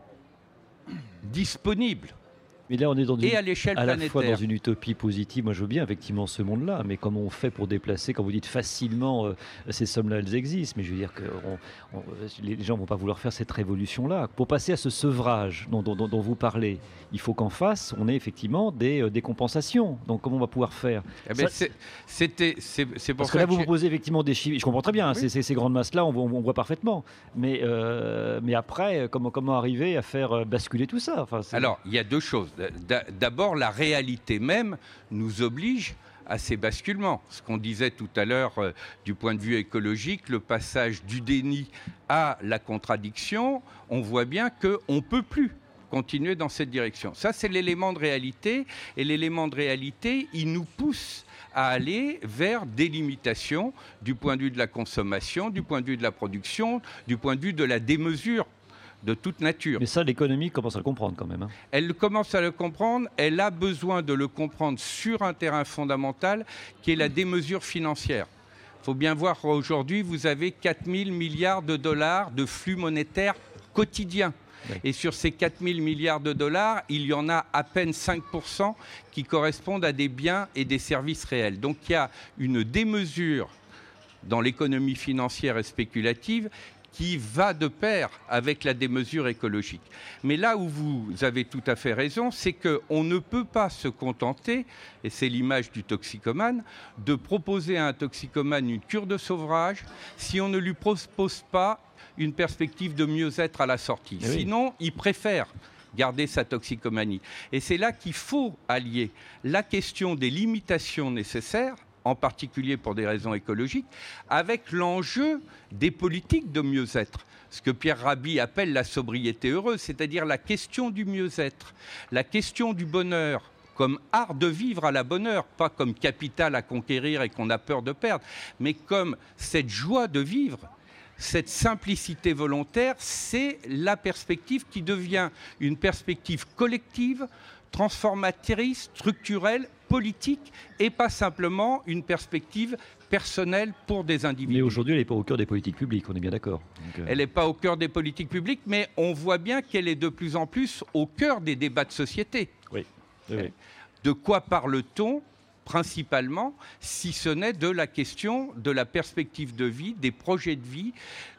disponibles. Mais là, on est dans une, et à l'échelle à la planétaire. fois dans une utopie positive. Moi, je veux bien effectivement ce monde-là, mais comment on fait pour déplacer? Quand vous dites facilement, euh, ces sommes-là, elles existent, mais je veux dire que on, on, les gens ne vont pas vouloir faire cette révolution-là. Pour passer à ce sevrage dont, dont, dont vous parlez, il faut qu'en face, on ait effectivement des, euh, des compensations. Donc, comment on va pouvoir faire? eh ben, c'est, c'était, c'est, c'est pour Parce ça que là, que vous j'ai... me posez effectivement des chiffres. Je comprends très bien, oui. ces, ces, ces grandes masses-là, on, on, on voit parfaitement. Mais, euh, mais après, comment, comment arriver à faire basculer tout ça? Enfin, c'est... Alors, il y a deux choses. D'abord, D'abord, la réalité même nous oblige à ces basculements. Ce qu'on disait tout à l'heure euh, du point de vue écologique, le passage du déni à la contradiction, on voit bien qu'on ne peut plus continuer dans cette direction. Ça, c'est l'élément de réalité. Et l'élément de réalité, il nous pousse à aller vers des limitations du point de vue de la consommation, du point de vue de la production, du point de vue de la démesure de toute nature. Mais ça, l'économie commence à le comprendre quand même. Hein. Elle commence à le comprendre, elle a besoin de le comprendre sur un terrain fondamental qui est la démesure financière. Il faut bien voir aujourd'hui, vous avez quatre mille milliards de dollars de flux monétaires quotidiens. Oui. Et sur ces quatre mille milliards de dollars, il y en a à peine cinq pour cent qui correspondent à des biens et des services réels. Donc il y a une démesure dans l'économie financière et spéculative qui va de pair avec la démesure écologique. Mais là où vous avez tout à fait raison, c'est qu'on ne peut pas se contenter, et c'est l'image du toxicomane, de proposer à un toxicomane une cure de sevrage si on ne lui propose pas une perspective de mieux-être à la sortie. Oui. Sinon, il préfère garder sa toxicomanie. Et c'est là qu'il faut allier la question des limitations nécessaires, en particulier pour des raisons écologiques, avec l'enjeu des politiques de mieux-être. Ce que Pierre Rabhi appelle la sobriété heureuse, c'est-à-dire la question du mieux-être, la question du bonheur, comme art de vivre à la bonne heure, pas comme capital à conquérir et qu'on a peur de perdre, mais comme cette joie de vivre, cette simplicité volontaire, c'est la perspective qui devient une perspective collective, transformatrice, structurelle, politique, et pas simplement une perspective personnelle pour des individus. Mais aujourd'hui, elle n'est pas au cœur des politiques publiques, on est bien d'accord. Donc, euh... Elle n'est pas au cœur des politiques publiques, mais on voit bien qu'elle est de plus en plus au cœur des débats de société. Oui. Oui, oui. De quoi parle-t-on principalement, si ce n'est de la question de la perspective de vie, des projets de vie,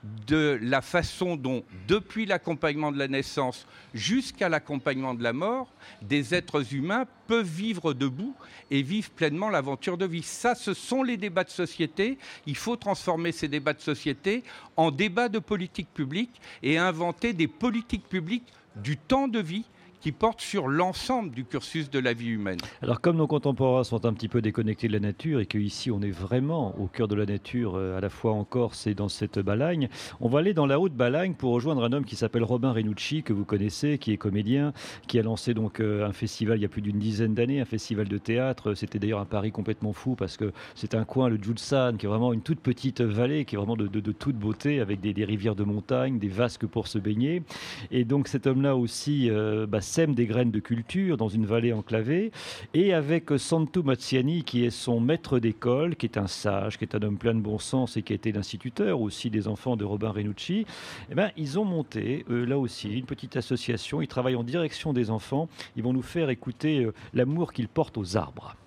de la façon dont, depuis l'accompagnement de la naissance jusqu'à l'accompagnement de la mort, des êtres humains peuvent vivre debout et vivre pleinement l'aventure de vie. Ça, ce sont les débats de société. Il faut transformer ces débats de société en débats de politique publique et inventer des politiques publiques du temps de vie qui porte sur l'ensemble du cursus de la vie humaine. Alors comme nos contemporains sont un petit peu déconnectés de la nature et qu'ici on est vraiment au cœur de la nature, euh, à la fois en Corse et dans cette Balagne, on va aller dans la haute Balagne pour rejoindre un homme qui s'appelle Robin Renucci, que vous connaissez, qui est comédien, qui a lancé donc euh, un festival il y a plus d'une dizaine d'années, un festival de théâtre. C'était d'ailleurs un pari complètement fou parce que c'est un coin, le Giulsan, qui est vraiment une toute petite vallée, qui est vraiment de, de, de toute beauté, avec des, des rivières de montagne, des vasques pour se baigner. Et donc cet homme-là aussi euh, bah, sème des graines de culture dans une vallée enclavée, et avec Santu Mazziani qui est son maître d'école, qui est un sage, qui est un homme plein de bon sens et qui a été l'instituteur aussi des enfants de Robin Renucci, eh ben, ils ont monté euh, là aussi une petite association. Ils travaillent en direction des enfants. Ils vont nous faire écouter euh, l'amour qu'ils portent aux arbres.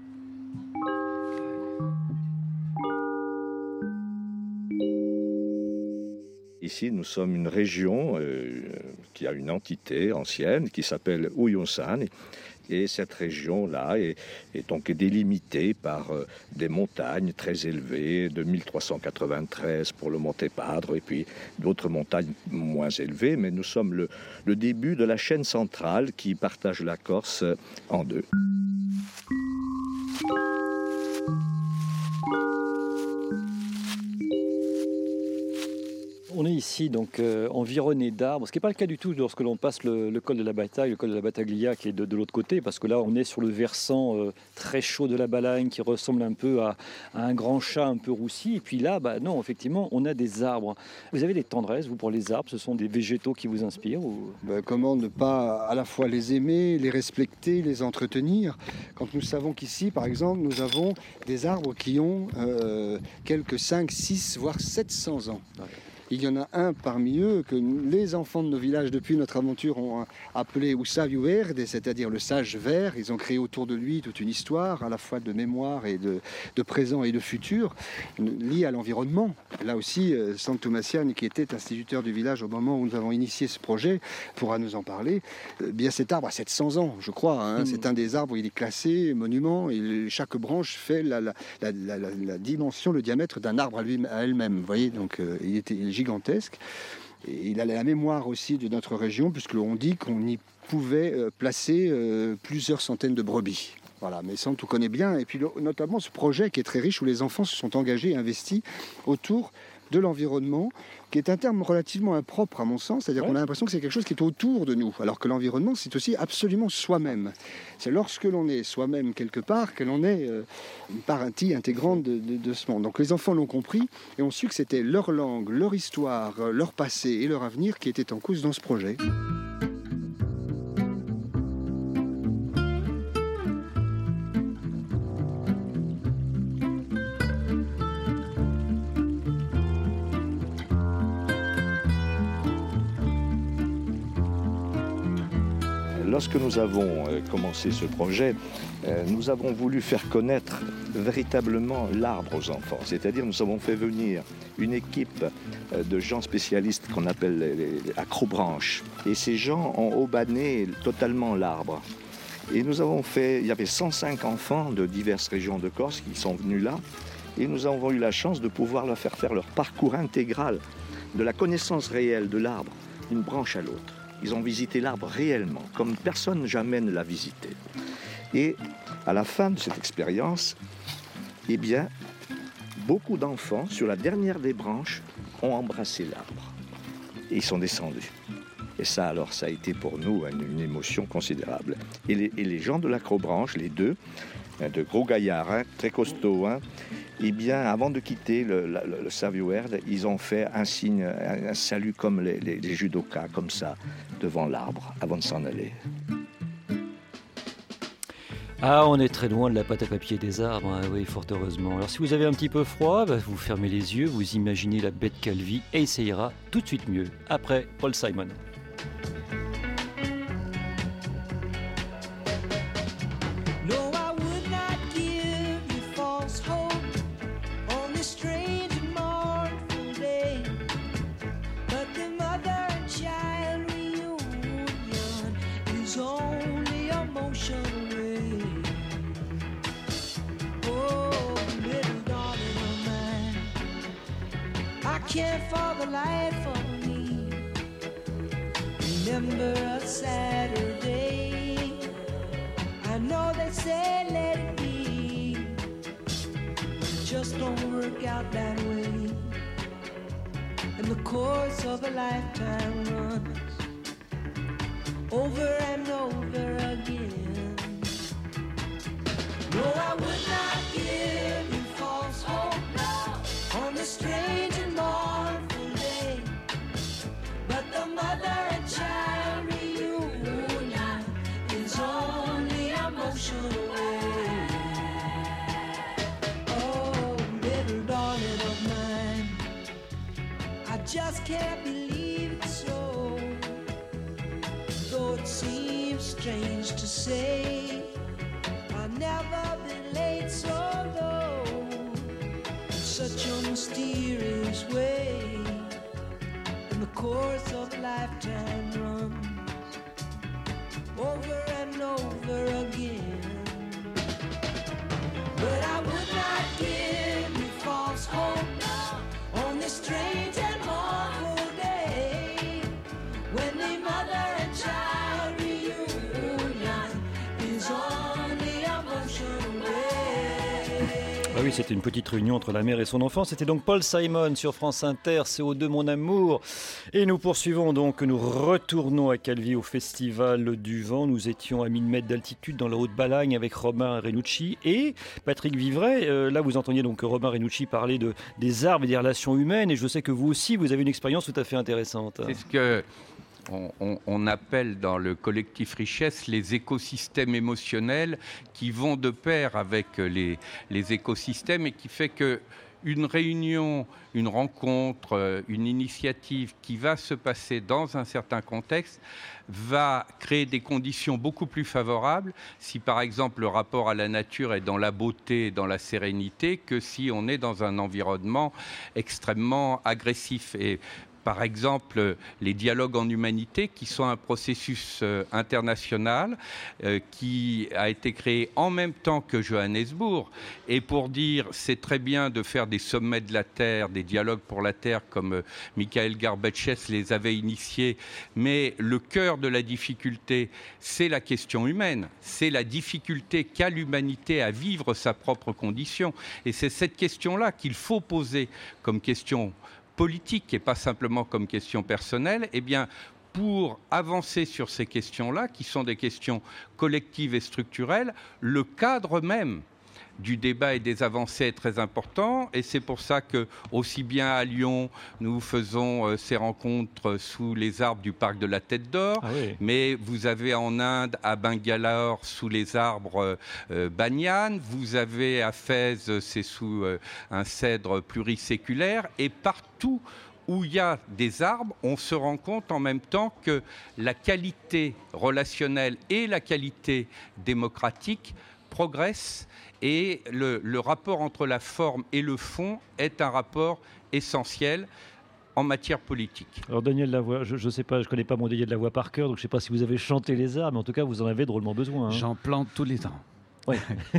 Ici, nous sommes une région euh, qui a une entité ancienne qui s'appelle Uyunsan. Et cette région-là est, est donc délimitée par euh, des montagnes très élevées, de mille trois cent quatre-vingt-treize pour le Monte Padre, et puis d'autres montagnes moins élevées. Mais nous sommes le, le début de la chaîne centrale qui partage la Corse en deux. On est ici donc euh, environné d'arbres, ce qui n'est pas le cas du tout lorsque l'on passe le, le col de la Bataille, le col de la Battaglia qui est de, de l'autre côté, parce que là on est sur le versant euh, très chaud de la Balagne qui ressemble un peu à, à un grand chat un peu roussi. Et puis là, bah, non, effectivement, on a des arbres. Vous avez des tendresses, vous, pour les arbres? Ce sont des végétaux qui vous inspirent ou... ben, comment ne pas à la fois les aimer, les respecter, les entretenir, quand nous savons qu'ici, par exemple, nous avons des arbres qui ont euh, quelques cinq, six, voire sept cents ans. Ouais. Il y en a un parmi eux que les enfants de nos villages, depuis notre aventure, ont appelé O Sábio Verde, c'est-à-dire le sage vert. Ils ont créé autour de lui toute une histoire, à la fois de mémoire et de, de présent et de futur, liée à l'environnement. Là aussi, Santo Massiane, qui était instituteur du village au moment où nous avons initié ce projet, pourra nous en parler. Bien, cet arbre a sept cents ans, je crois. Hein. Mmh. C'est un des arbres, il est classé monument, et chaque branche fait la, la, la, la, la, la dimension, le diamètre d'un arbre à, lui, à elle-même. Vous voyez, donc euh, il était gigantesque. Et il a la mémoire aussi de notre région, puisque l'on dit qu'on y pouvait euh, placer euh, plusieurs centaines de brebis. Voilà, mais ça on tout connaît bien. Et puis le, notamment ce projet qui est très riche, où les enfants se sont engagés et investis autour de l'environnement, qui est un terme relativement impropre à mon sens, c'est-à-dire ouais. qu'on a l'impression que c'est quelque chose qui est autour de nous, alors que l'environnement c'est aussi absolument soi-même. C'est lorsque l'on est soi-même quelque part que l'on est euh, une partie intégrante de, de, de ce monde. Donc les enfants l'ont compris et ont su que c'était leur langue, leur histoire, leur passé et leur avenir qui étaient en cause dans ce projet. Lorsque nous avons commencé ce projet, nous avons voulu faire connaître véritablement l'arbre aux enfants. C'est-à-dire nous avons fait venir une équipe de gens spécialistes qu'on appelle les acrobranches. Et ces gens ont aubané totalement l'arbre. Et nous avons fait, il y avait cent cinq enfants de diverses régions de Corse qui sont venus là. Et nous avons eu la chance de pouvoir leur faire faire leur parcours intégral de la connaissance réelle de l'arbre, d'une branche à l'autre. Ils ont visité l'arbre réellement, comme personne jamais ne l'a visité. Et à la fin de cette expérience, eh bien, beaucoup d'enfants, sur la dernière des branches, ont embrassé l'arbre. Et ils sont descendus. Et ça, alors, ça a été pour nous une, une émotion considérable. Et les, et les gens de l'acrobranche, les deux, de gros gaillards, hein, très costauds, hein, eh bien, avant de quitter le, le, le Sábio Verde, ils ont fait un signe, un, un salut comme les, les, les judokas, comme ça, devant l'arbre, avant de s'en aller. Ah, on est très loin de la pâte à papier des arbres, hein, oui, fort heureusement. Alors si vous avez un petit peu froid, bah, vous fermez les yeux, vous imaginez la bête Calvi et ça ira tout de suite mieux. Après, Paul Simon. Can't for the life of me remember a Saturday. I know they say let it be, but it just don't work out that way. And the course of a lifetime runs over and over again. No, I would not give you false hope on the strange and mournful day, but the mother and child reunion is only a motion away. Oh, little darling of mine, I just can't believe it so, though it seems strange to say, I've never been late so low, such a mysterious way, and the course of a lifetime runs over and over again. But I would not give you false hope on this strange and mournful day. Ah oui, c'était une petite réunion entre la mère et son enfant. C'était donc Paul Simon sur France Inter, C O deux mon amour. Et nous poursuivons donc, nous retournons à Calvi au Festival du Vent. Nous étions à mille mètres d'altitude dans la Haute-Balagne avec Robin Renucci et Patrick Vivray. Euh, là, vous entendiez donc Robin Renucci parler de, des arbres et des relations humaines. Et je sais que vous aussi, vous avez une expérience tout à fait intéressante. C'est ce que... On, on, on appelle dans le collectif Richesse les écosystèmes émotionnels qui vont de pair avec les, les écosystèmes et qui fait que une réunion, une rencontre, une initiative qui va se passer dans un certain contexte va créer des conditions beaucoup plus favorables si par exemple le rapport à la nature est dans la beauté, dans la sérénité, que si on est dans un environnement extrêmement agressif. Et par exemple, les dialogues en humanité, qui sont un processus euh, international euh, qui a été créé en même temps que Johannesburg. Et pour dire, c'est très bien de faire des sommets de la Terre, des dialogues pour la Terre, comme euh, Mikhail Gorbatchev les avait initiés. Mais le cœur de la difficulté, c'est la question humaine. C'est la difficulté qu'a l'humanité à vivre sa propre condition. Et c'est cette question-là qu'il faut poser comme question politique et pas simplement comme question personnelle, eh bien, pour avancer sur ces questions-là, qui sont des questions collectives et structurelles, le cadre même du débat et des avancées est très important, et c'est pour ça que, aussi bien à Lyon, nous faisons euh, ces rencontres sous les arbres du parc de la Tête d'Or, ah oui. Mais vous avez en Inde, à Bangalore, sous les arbres euh, banyan, vous avez à Fès, c'est sous euh, un cèdre pluriséculaire, et partout où il y a des arbres, on se rend compte en même temps que la qualité relationnelle et la qualité démocratique progressent. Et le, le rapport entre la forme et le fond est un rapport essentiel en matière politique. Alors Daniel Lavoie, je ne sais pas, je ne connais pas mon Daniel Lavoie par cœur, donc je ne sais pas si vous avez chanté les arbres, mais en tout cas vous en avez drôlement besoin. Hein. J'en plante tous les ans. Oui.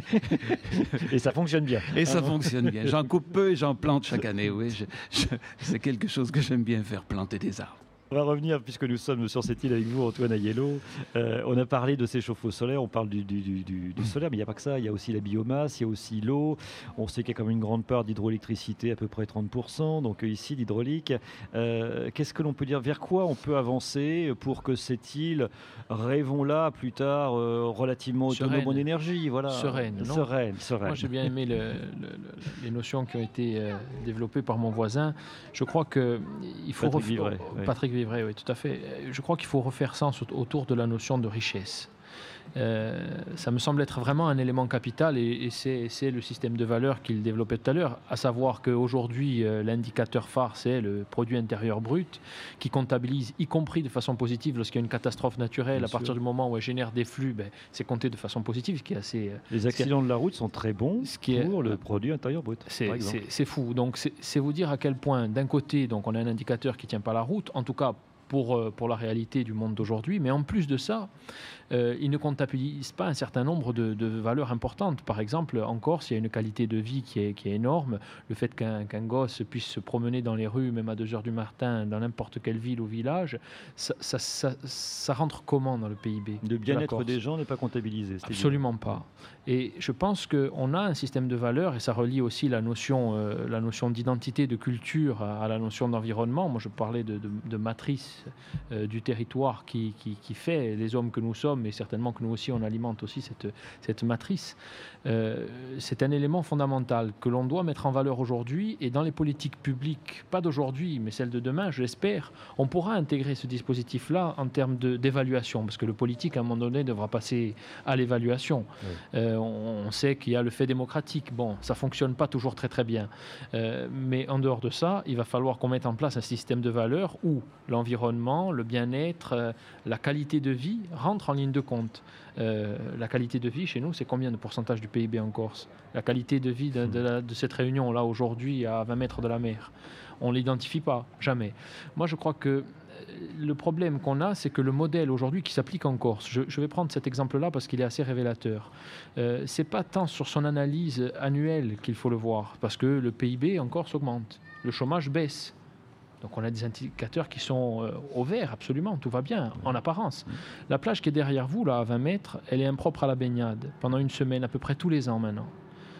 Et ça fonctionne bien. Et ça fonctionne bien. J'en coupe peu et j'en plante chaque année. Oui, je, je, c'est quelque chose que j'aime bien faire, planter des arbres. On va revenir, puisque nous sommes sur cette île avec vous, Antoine Aiello. Euh, on a parlé de ces chauffe-eau solaires, on parle du, du, du, du solaire, mais il n'y a pas que ça. Il y a aussi la biomasse, il y a aussi l'eau. On sait qu'il y a quand même une grande part d'hydroélectricité, à peu près trente pour cent, donc ici l'hydraulique. Euh, qu'est-ce que l'on peut dire? Vers quoi on peut avancer pour que cette île, rêvons-la plus tard, euh, relativement autonome Sereine. en énergie, voilà. Sereine, non Sereine, sereine. Moi, j'ai bien aimé le, le, le, les notions qui ont été euh, développées par mon voisin. Je crois que il faut Patrick ref... Vivray, oui. Patrick Vivray, oui, tout à fait. Je crois qu'il faut refaire sens autour de la notion de richesse. Euh, ça me semble être vraiment un élément capital et, et c'est, c'est le système de valeurs qu'il développait tout à l'heure, à savoir qu'aujourd'hui euh, l'indicateur phare c'est le produit intérieur brut qui comptabilise y compris de façon positive lorsqu'il y a une catastrophe naturelle. Bien à partir sûr. Du moment où elle génère des flux, ben, c'est compté de façon positive, ce qui est assez... Les accidents est, de la route sont très bons ce qui pour est, le produit intérieur brut. C'est, c'est, c'est fou, donc c'est, c'est vous dire à quel point d'un côté donc, on a un indicateur qui ne tient pas la route, en tout cas Pour, pour la réalité du monde d'aujourd'hui, mais en plus de ça, euh, il ne comptabilise pas un certain nombre de, de valeurs importantes. Par exemple, en Corse, il y a une qualité de vie qui est, qui est énorme. Le fait qu'un, qu'un gosse puisse se promener dans les rues, même à deux heures du matin, dans n'importe quelle ville ou village, ça, ça, ça, ça rentre comment dans le P I B? Le bien-être des gens n'est pas comptabilisé. Absolument pas. Et je pense qu'on a un système de valeurs, et ça relie aussi la notion, euh, la notion d'identité, de culture à, à la notion d'environnement. Moi, je parlais de, de, de matrice euh, du territoire qui, qui, qui fait les hommes que nous sommes, et certainement que nous aussi, on alimente aussi cette, cette matrice. Euh, c'est un élément fondamental que l'on doit mettre en valeur aujourd'hui, et dans les politiques publiques, pas d'aujourd'hui, mais celles de demain, je l'espère, on pourra intégrer ce dispositif-là en termes de, d'évaluation, parce que le politique, à un moment donné, devra passer à l'évaluation. Oui. Euh, on, on sait qu'il y a le fait démocratique. Bon, ça ne fonctionne pas toujours très très bien. Euh, mais en dehors de ça, il va falloir qu'on mette en place un système de valeurs où l'environnement, le bien-être, euh, la qualité de vie rentrent en ligne de compte. Euh, la qualité de vie chez nous, c'est combien de pourcentage du P I B en Corse? La qualité de vie de, de, la, de cette réunion là aujourd'hui à vingt mètres de la mer, on ne l'identifie pas, jamais. Moi je crois que le problème qu'on a, c'est que le modèle aujourd'hui qui s'applique en Corse, je, je vais prendre cet exemple-là parce qu'il est assez révélateur, euh, c'est pas tant sur son analyse annuelle qu'il faut le voir, parce que le P I B en Corse augmente, le chômage baisse. Donc on a des indicateurs qui sont euh, au vert, absolument, tout va bien, en apparence. La plage qui est derrière vous, là, à vingt mètres, elle est impropre à la baignade, pendant une semaine, à peu près tous les ans maintenant.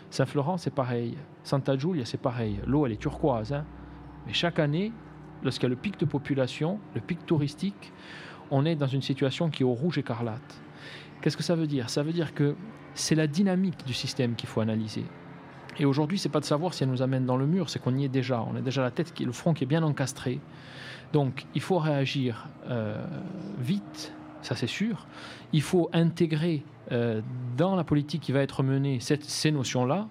Saint-Florent, c'est pareil. Santa Giulia, c'est pareil. L'eau, elle est turquoise. Hein. Mais chaque année, lorsqu'il y a le pic de population, le pic touristique, on est dans une situation qui est au rouge écarlate. Qu'est-ce que ça veut dire? Ça veut dire que c'est la dynamique du système qu'il faut analyser. Et aujourd'hui, ce n'est pas de savoir si elle nous amène dans le mur, c'est qu'on y est déjà. On a déjà la tête, qui, le front qui est bien encastré. Donc, il faut réagir euh, vite, ça c'est sûr. Il faut intégrer euh, dans la politique qui va être menée cette, ces notions-là,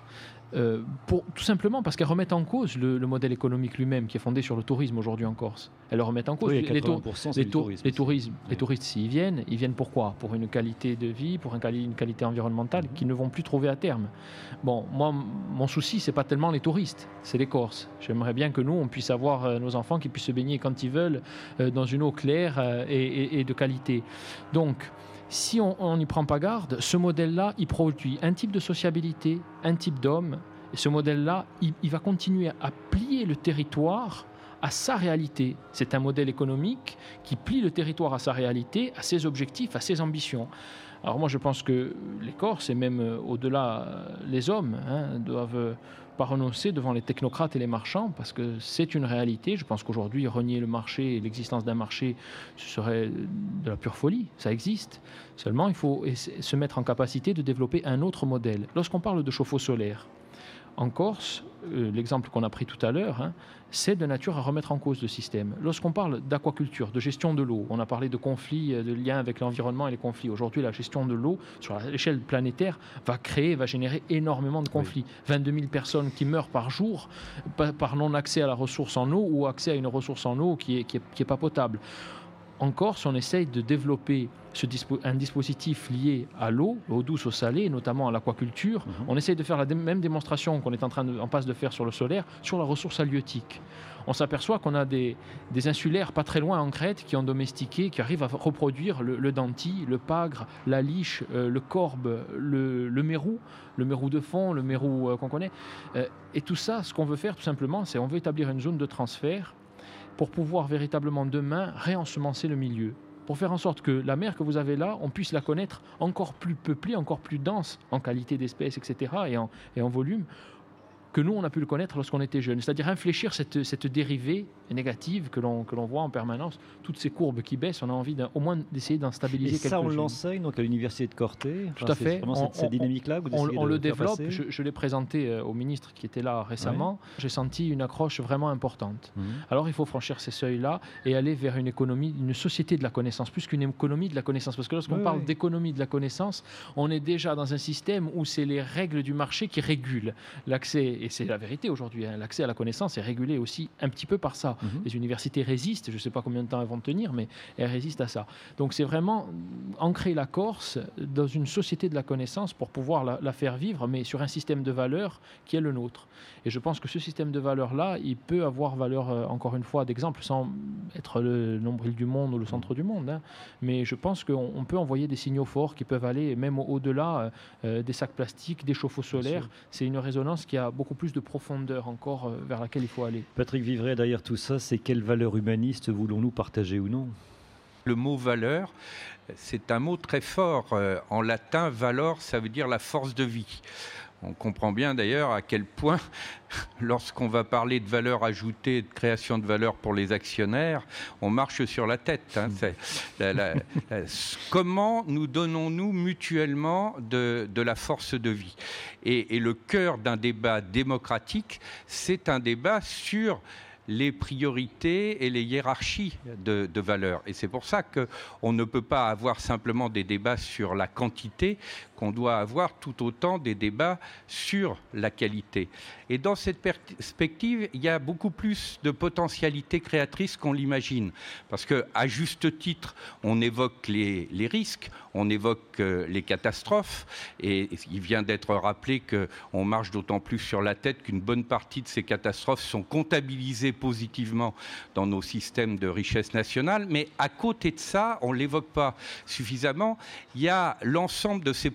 euh, pour, tout simplement parce qu'elles remettent en cause le, le modèle économique lui-même qui est fondé sur le tourisme aujourd'hui en Corse. Elles le remettent en cause. Oui, les, tour, les, tour, tourisme, les, tourismes, oui. les touristes, s'ils viennent, ils viennent pourquoi? Pour une qualité de vie, pour un quali, une qualité environnementale qu'ils ne vont plus trouver à terme. Bon, moi, mon souci, c'est pas tellement les touristes, c'est les Corses. J'aimerais bien que nous, on puisse avoir euh, nos enfants qui puissent se baigner quand ils veulent euh, dans une eau claire euh, et, et, et de qualité. Donc, si on n'y prend pas garde, ce modèle-là, il produit un type de sociabilité, un type d'homme, et ce modèle-là, il, il va continuer à plier le territoire à sa réalité. C'est un modèle économique qui plie le territoire à sa réalité, à ses objectifs, à ses ambitions. Alors moi, je pense que les Corses, et même euh, au-delà, euh, les hommes, hein, doivent euh, pas renoncer devant les technocrates et les marchands, parce que c'est une réalité. Je pense qu'aujourd'hui, renier le marché et l'existence d'un marché, ce serait de la pure folie. Ça existe. Seulement, il faut se mettre en capacité de développer un autre modèle. Lorsqu'on parle de chauffe-eau solaire, en Corse, euh, l'exemple qu'on a pris tout à l'heure, hein, c'est de nature à remettre en cause le système. Lorsqu'on parle d'aquaculture, de gestion de l'eau, on a parlé de conflits, de liens avec l'environnement et les conflits. Aujourd'hui, la gestion de l'eau, sur l'échelle planétaire, va créer, va générer énormément de conflits. Oui. vingt-deux mille personnes qui meurent par jour par non-accès à la ressource en eau ou accès à une ressource en eau qui n'est qui est, qui est pas potable. En Corse, on essaye de développer ce dispo- un dispositif lié à l'eau, l'eau douce, au salé, notamment à l'aquaculture. Mm-hmm. On essaye de faire la dé- même démonstration qu'on est en, train de, en passe de faire sur le solaire, sur la ressource halieutique. On s'aperçoit qu'on a des, des insulaires pas très loin en Crète qui ont domestiqué, qui arrivent à reproduire le, le danti, le pagre, la liche, euh, le corbe, le, le mérou, le mérou de fond, le mérou euh, qu'on connaît. Euh, et tout ça, ce qu'on veut faire tout simplement, c'est on veut établir une zone de transfert pour pouvoir véritablement demain réensemencer le milieu, pour faire en sorte que la mer que vous avez là, on puisse la connaître encore plus peuplée, encore plus dense en qualité d'espèces, et cetera, et en, et en volume, que nous, on a pu le connaître lorsqu'on était jeune. C'est-à-dire infléchir cette, cette dérivée négative que l'on, que l'on voit en permanence, toutes ces courbes qui baissent, on a envie au moins d'essayer d'en stabiliser quelques-unes. Et ça, on l'enseigne donc à l'université de Corté. Tout enfin, à fait. C'est vraiment cette, cette dynamique-là que vous on, essayez on de le développe. faire passer. Je, je l'ai présenté euh, au ministre qui était là récemment. Ouais. J'ai senti une accroche vraiment importante. Mmh. Alors, il faut franchir ces seuils-là et aller vers une économie, une société de la connaissance, plus qu'une économie de la connaissance. Parce que lorsqu'on oui, parle oui. d'économie de la connaissance, on est déjà dans un système où c'est les règles du marché qui régulent l'accès, et c'est la vérité aujourd'hui. Hein. L'accès à la connaissance est régulé aussi un petit peu par ça. Mmh. Les universités résistent, je ne sais pas combien de temps elles vont tenir, mais elles résistent à ça. Donc c'est vraiment ancrer la Corse dans une société de la connaissance pour pouvoir la, la faire vivre, mais sur un système de valeurs qui est le nôtre. Et je pense que ce système de valeurs-là, il peut avoir valeur, euh, encore une fois, d'exemple, sans être le nombril du monde ou le centre du monde. Hein. Mais je pense qu'on on peut envoyer des signaux forts qui peuvent aller même au-delà euh, des sacs plastiques, des chauffe-eau solaires. C'est une résonance qui a beaucoup plus de profondeur encore euh, vers laquelle il faut aller. Patrick Vivray, derrière tout ça, c'est quelles valeurs humanistes voulons-nous partager ou non ? Le mot valeur, c'est un mot très fort. Euh, en latin, valor, ça veut dire la force de vie. On comprend bien d'ailleurs à quel point, lorsqu'on va parler de valeur ajoutée, de création de valeur pour les actionnaires, on marche sur la tête. Hein. C'est la, la, la, comment nous donnons-nous mutuellement de, de la force de vie ? et, et le cœur d'un débat démocratique, c'est un débat sur les priorités et les hiérarchies de, de valeurs. Et c'est pour ça qu'on ne peut pas avoir simplement des débats sur la quantité, qu'on doit avoir tout autant des débats sur la qualité. Et dans cette perspective, il y a beaucoup plus de potentialités créatrices qu'on l'imagine. Parce qu'à juste titre, on évoque les, les risques, on évoque euh, les catastrophes, et il vient d'être rappelé qu'on marche d'autant plus sur la tête qu'une bonne partie de ces catastrophes sont comptabilisées positivement dans nos systèmes de richesse nationale. Mais à côté de ça, on ne l'évoque pas suffisamment, il y a l'ensemble de ces potentialités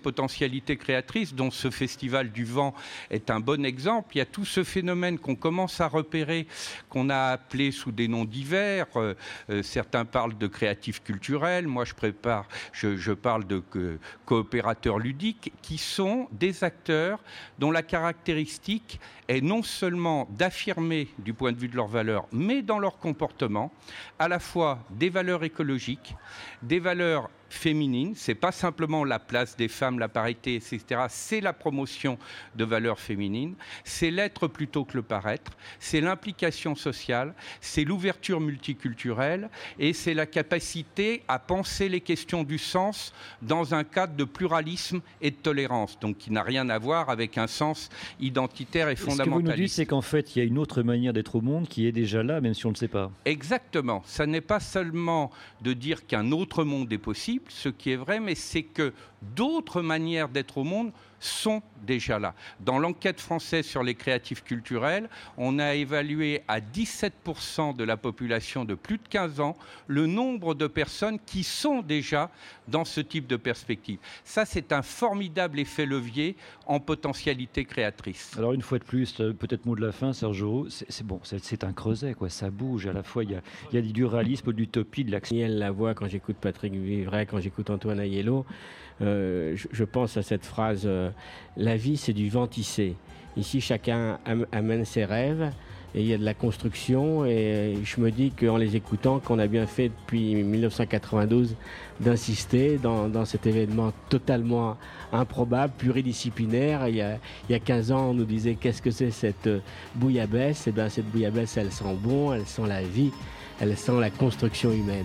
potentialité créatrice, dont ce Festival du Vent est un bon exemple. Il y a tout ce phénomène qu'on commence à repérer, qu'on a appelé sous des noms divers. Euh, euh, certains parlent de créatifs culturels, moi je, prépare, je, je parle de euh, coopérateurs ludiques, qui sont des acteurs dont la caractéristique est non seulement d'affirmer du point de vue de leurs valeurs, mais dans leur comportement, à la fois des valeurs écologiques, des valeurs féminine, c'est pas simplement la place des femmes, la parité, et cetera. C'est la promotion de valeurs féminines, c'est l'être plutôt que le paraître, c'est l'implication sociale, c'est l'ouverture multiculturelle et c'est la capacité à penser les questions du sens dans un cadre de pluralisme et de tolérance, donc qui n'a rien à voir avec un sens identitaire et fondamentaliste. Ce que vous nous dites, c'est qu'en fait, il y a une autre manière d'être au monde qui est déjà là, même si on ne le sait pas. Exactement. Ça n'est pas seulement de dire qu'un autre monde est possible, ce qui est vrai, mais c'est que d'autres manières d'être au monde sont déjà là. Dans l'enquête française sur les créatifs culturels, on a évalué à dix-sept pour cent de la population de plus de quinze ans le nombre de personnes qui sont déjà dans ce type de perspective. Ça, c'est un formidable effet levier en potentialité créatrice. Alors une fois de plus, peut-être mot de la fin, Sergio, c'est, c'est bon, c'est, c'est un creuset, quoi. Ça bouge, à la fois il y a, il y a du réalisme, de l'utopie, de l'action. Elle la voix quand j'écoute Patrick Vivray, quand j'écoute Antoine Aiello, euh, je, je pense à cette phrase euh, « La vie, c'est du vent tissé ». Ici, chacun am- amène ses rêves et il y a de la construction et je me dis qu'en les écoutant, qu'on a bien fait depuis dix-neuf cent quatre-vingt-douze d'insister dans, dans cet événement totalement improbable, pluridisciplinaire. Il y a, il y a quinze ans, on nous disait qu'est-ce que c'est cette bouillabaisse. Et bien cette bouillabaisse, elle sent bon, elle sent la vie, elle sent la construction humaine.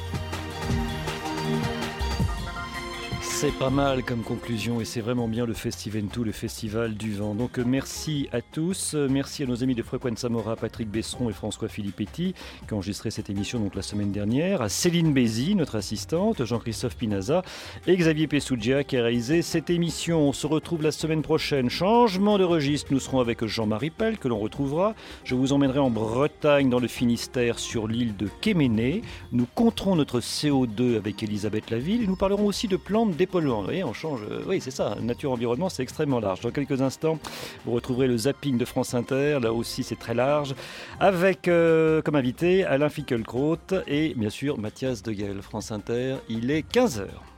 C'est pas mal comme conclusion et c'est vraiment bien le Festiventou, le Festival du Vent. Donc merci à tous, merci à nos amis de Frequenza Mora, Patrick Besseron et François Filippetti qui ont enregistré cette émission donc la semaine dernière, à Céline Bézy, notre assistante, Jean-Christophe Pinaza et Xavier Pessugia qui a réalisé cette émission. On se retrouve la semaine prochaine, changement de registre, nous serons avec Jean-Marie Pell que l'on retrouvera. Je vous emmènerai en Bretagne dans le Finistère sur l'île de Kéméné. Nous compterons notre C O deux avec Elisabeth Laville et nous parlerons aussi de plantes dépolluantes. Vous voyez, on change. Oui, c'est ça. Nature-environnement, c'est extrêmement large. Dans quelques instants, vous retrouverez le zapping de France Inter. Là aussi, c'est très large. Avec euh, comme invité Alain Finkielkraut et bien sûr Mathias Degel. France Inter, il est quinze heures.